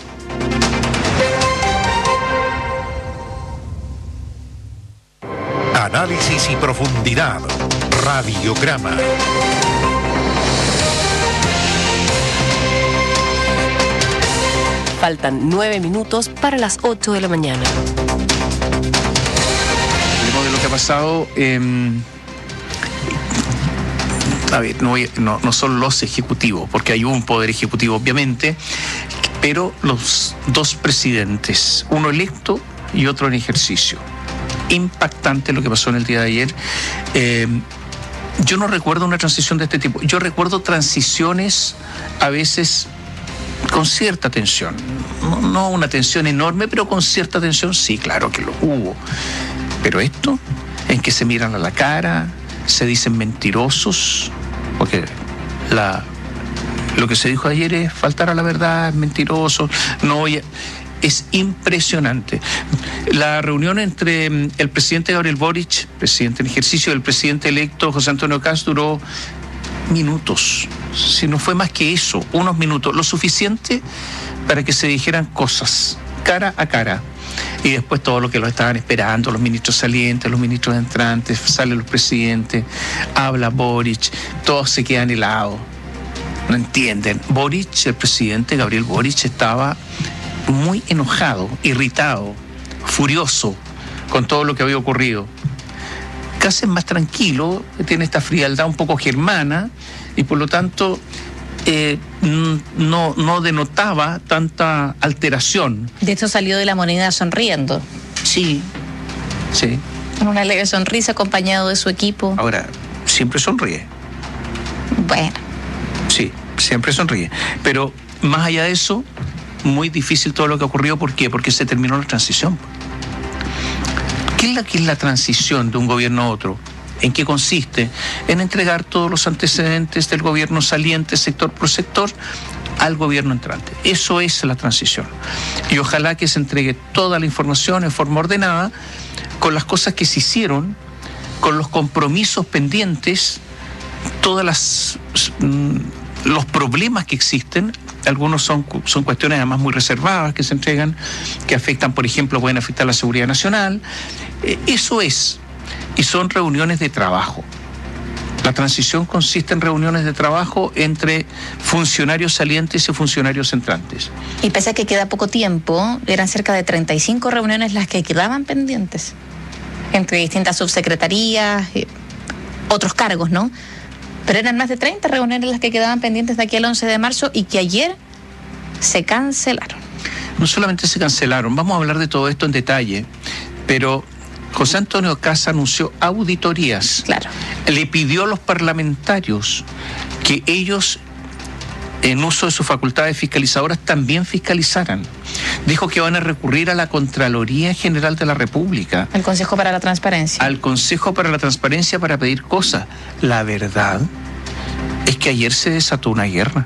Análisis y profundidad. Radiograma. Faltan nueve minutos para las ocho de la mañana. Hablemos de lo que ha pasado. Eh, a ver, no, no, no son los ejecutivos, porque hay un poder ejecutivo, obviamente, pero los dos presidentes, uno electo y otro en ejercicio. Impactante lo que pasó en el día de ayer. Eh, yo no recuerdo una transición de este tipo. Yo recuerdo transiciones a veces con cierta tensión. No, no una tensión enorme, pero con cierta tensión sí, claro que lo hubo. Pero esto, en que se miran a la cara, se dicen mentirosos, porque la, lo que se dijo ayer es faltar a la verdad, es mentiroso, no voy a... Es impresionante. La reunión entre el presidente Gabriel Boric, presidente en ejercicio, y el presidente electo José Antonio Kast duró minutos. Si no fue más que eso, unos minutos, lo suficiente para que se dijeran cosas cara a cara. Y después todo lo que lo estaban esperando, los ministros salientes, los ministros entrantes, salen los presidentes, habla Boric, todos se quedan helados. No entienden. Boric, el presidente Gabriel Boric, estaba muy enojado, irritado, furioso con todo lo que había ocurrido. Kast es más tranquilo, tiene esta frialdad un poco germana y por lo tanto eh, no, no denotaba tanta alteración. De hecho salió de la moneda sonriendo. Sí, sí. Con una leve sonrisa acompañado de su equipo. Ahora, siempre sonríe. Bueno. Sí, siempre sonríe. Pero más allá de eso, muy difícil todo lo que ocurrió. ¿Por qué? Porque se terminó la transición. ¿Qué es la, qué es la transición de un gobierno a otro? ¿En qué consiste? En entregar todos los antecedentes del gobierno saliente, sector por sector, al gobierno entrante. Eso es la transición. Y ojalá que se entregue toda la información en forma ordenada, con las cosas que se hicieron, con los compromisos pendientes, todas las mm, los problemas que existen. Algunos son, son cuestiones además muy reservadas que se entregan, que afectan, por ejemplo, pueden afectar la seguridad nacional. Eh, eso es, y son reuniones de trabajo. La transición consiste en reuniones de trabajo entre funcionarios salientes y funcionarios entrantes. Y pese a que queda poco tiempo, eran cerca de treinta y cinco reuniones las que quedaban pendientes, entre distintas subsecretarías, y otros cargos, ¿no? Pero eran más de treinta reuniones las que quedaban pendientes de aquí al once de marzo y que ayer se cancelaron. No solamente se cancelaron, vamos a hablar de todo esto en detalle, pero José Antonio Kast anunció auditorías. Claro. Le pidió a los parlamentarios que ellos, en uso de sus facultades fiscalizadoras, también fiscalizaran. Dijo que van a recurrir a la Contraloría General de la República. Al Consejo para la Transparencia. Al Consejo para la Transparencia para pedir cosas. La verdad es que ayer se desató una guerra.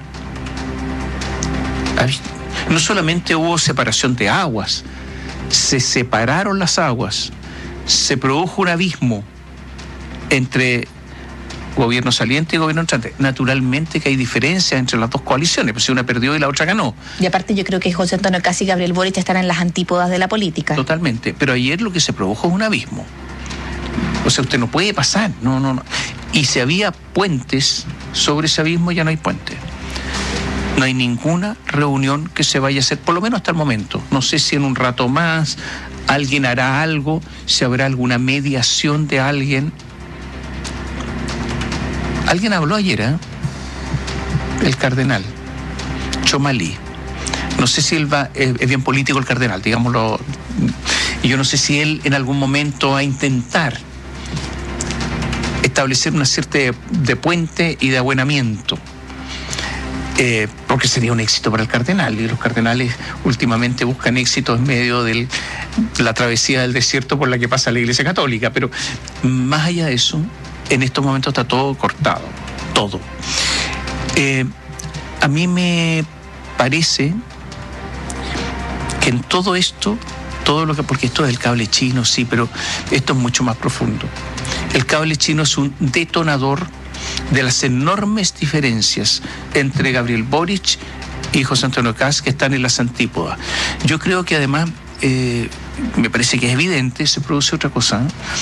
No solamente hubo separación de aguas, se separaron las aguas. Se produjo un abismo entre gobierno saliente y gobierno entrante. Naturalmente que hay diferencias entre las dos coaliciones, pues si una perdió y la otra ganó. Y aparte yo creo que José Antonio Kast y Gabriel Boric están en las antípodas de la política. Totalmente, pero ayer lo que se produjo es un abismo. O sea, usted no puede pasar, no, no, no. Y si había puentes sobre ese abismo, ya no hay puente. No hay ninguna reunión que se vaya a hacer, por lo menos hasta el momento. No sé si en un rato más alguien hará algo, si habrá alguna mediación de alguien. Alguien habló ayer, ¿eh? El cardenal Chomalí. No sé si él va, es, es bien político el cardenal, digámoslo. Y yo no sé si él en algún momento va a intentar establecer una cierta de, de puente y de abonamiento. Eh, porque sería un éxito para el cardenal, y los cardenales últimamente buscan éxito en medio de la travesía del desierto por la que pasa la Iglesia Católica, pero más allá de eso, en estos momentos está todo cortado, todo. Eh, a mí me parece que en todo esto, todo lo que, porque esto es el cable chino, sí, pero esto es mucho más profundo. El cable chino es un detonador de las enormes diferencias entre Gabriel Boric y José Antonio Kast, que están en las antípodas. Yo creo que además, eh, me parece que es evidente, se produce otra cosa.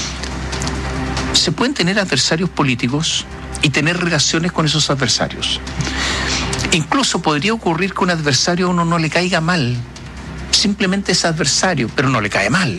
Se pueden tener adversarios políticos y tener relaciones con esos adversarios. Incluso podría ocurrir que un adversario a uno no le caiga mal. Simplemente es adversario, pero no le cae mal.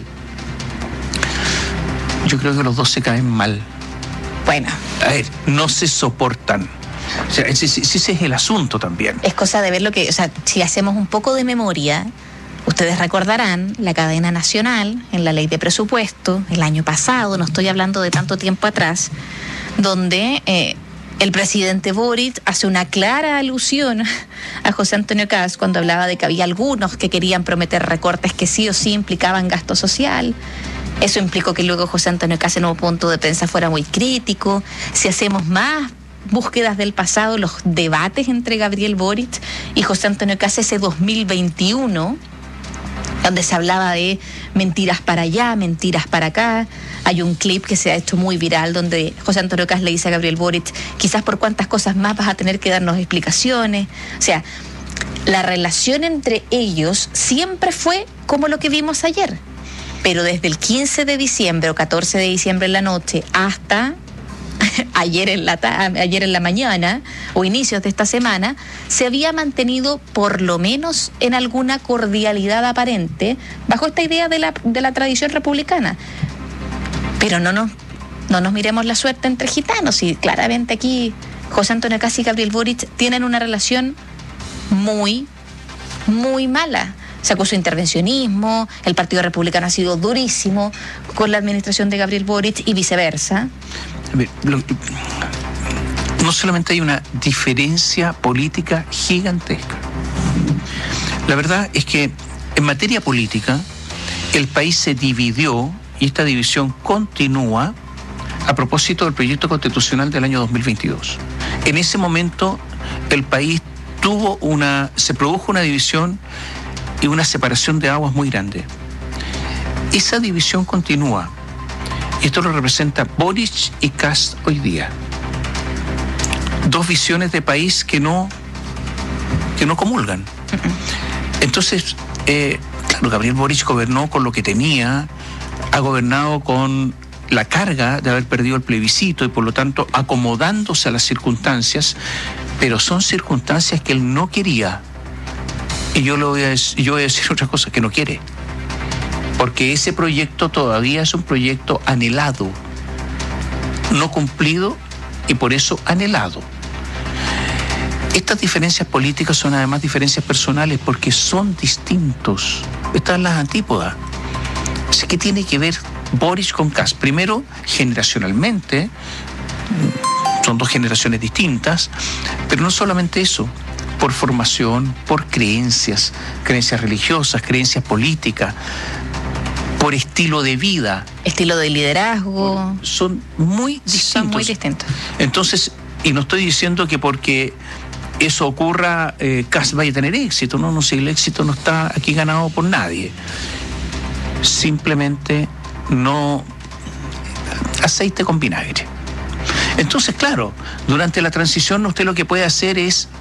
Yo creo que los dos se caen mal. Bueno. A ver, no se soportan. O sea, ese, ese es el asunto también. Es cosa de ver lo que, o sea, si hacemos un poco de memoria, ustedes recordarán la cadena nacional en la ley de presupuesto el año pasado, no estoy hablando de tanto tiempo atrás, donde eh, el presidente Boric hace una clara alusión a José Antonio Kast cuando hablaba de que había algunos que querían prometer recortes que sí o sí implicaban gasto social. Eso implicó que luego José Antonio Kast en un punto de prensa fuera muy crítico. Si hacemos más búsquedas del pasado, los debates entre Gabriel Boric y José Antonio Kast ese dos mil veintiuno, donde se hablaba de mentiras para allá, mentiras para acá. Hay un clip que se ha hecho muy viral donde José Antonio Kast le dice a Gabriel Boric, quizás por cuántas cosas más vas a tener que darnos explicaciones. O sea, la relación entre ellos siempre fue como lo que vimos ayer. Pero desde el quince de diciembre o catorce de diciembre en la noche hasta ayer en la ta- ayer en la mañana o inicios de esta semana, se había mantenido por lo menos en alguna cordialidad aparente bajo esta idea de la, de la tradición republicana. Pero no nos, no nos miremos la suerte entre gitanos, y claramente aquí José Antonio Kast y Gabriel Boric tienen una relación muy, muy mala. Se acusó intervencionismo, el Partido Republicano ha sido durísimo con la administración de Gabriel Boric y viceversa. A ver, lo, no solamente hay una diferencia política gigantesca. La verdad es que en materia política el país se dividió, y esta división continúa a propósito del proyecto constitucional del año dos mil veintidós. En ese momento el país tuvo una, se produjo una división y una separación de aguas muy grande. Esa división continúa. Y esto lo representa Boric y Kast hoy día. Dos visiones de país que no, que no comulgan. Entonces, eh, claro, Gabriel Boric gobernó con lo que tenía, ha gobernado con la carga de haber perdido el plebiscito y por lo tanto acomodándose a las circunstancias, pero son circunstancias que él no quería. Y yo, lo voy a decir, yo voy a decir otra cosa, que no quiere. Porque ese proyecto todavía es un proyecto anhelado, no cumplido y por eso anhelado. Estas diferencias políticas son además diferencias personales porque son distintos. Están las antípodas. Así que tiene que ver Boric con Kast. Primero, generacionalmente, son dos generaciones distintas, pero no solamente eso, por formación, por creencias, creencias religiosas, creencias políticas, por estilo de vida. Estilo de liderazgo. Son muy distintos. Son muy distintos. Entonces, y no estoy diciendo que porque eso ocurra, eh, Kast vaya a tener éxito. No, no sé, el éxito no está aquí ganado por nadie. Simplemente no aceite con vinagre. Entonces, claro, durante la transición usted lo que puede hacer es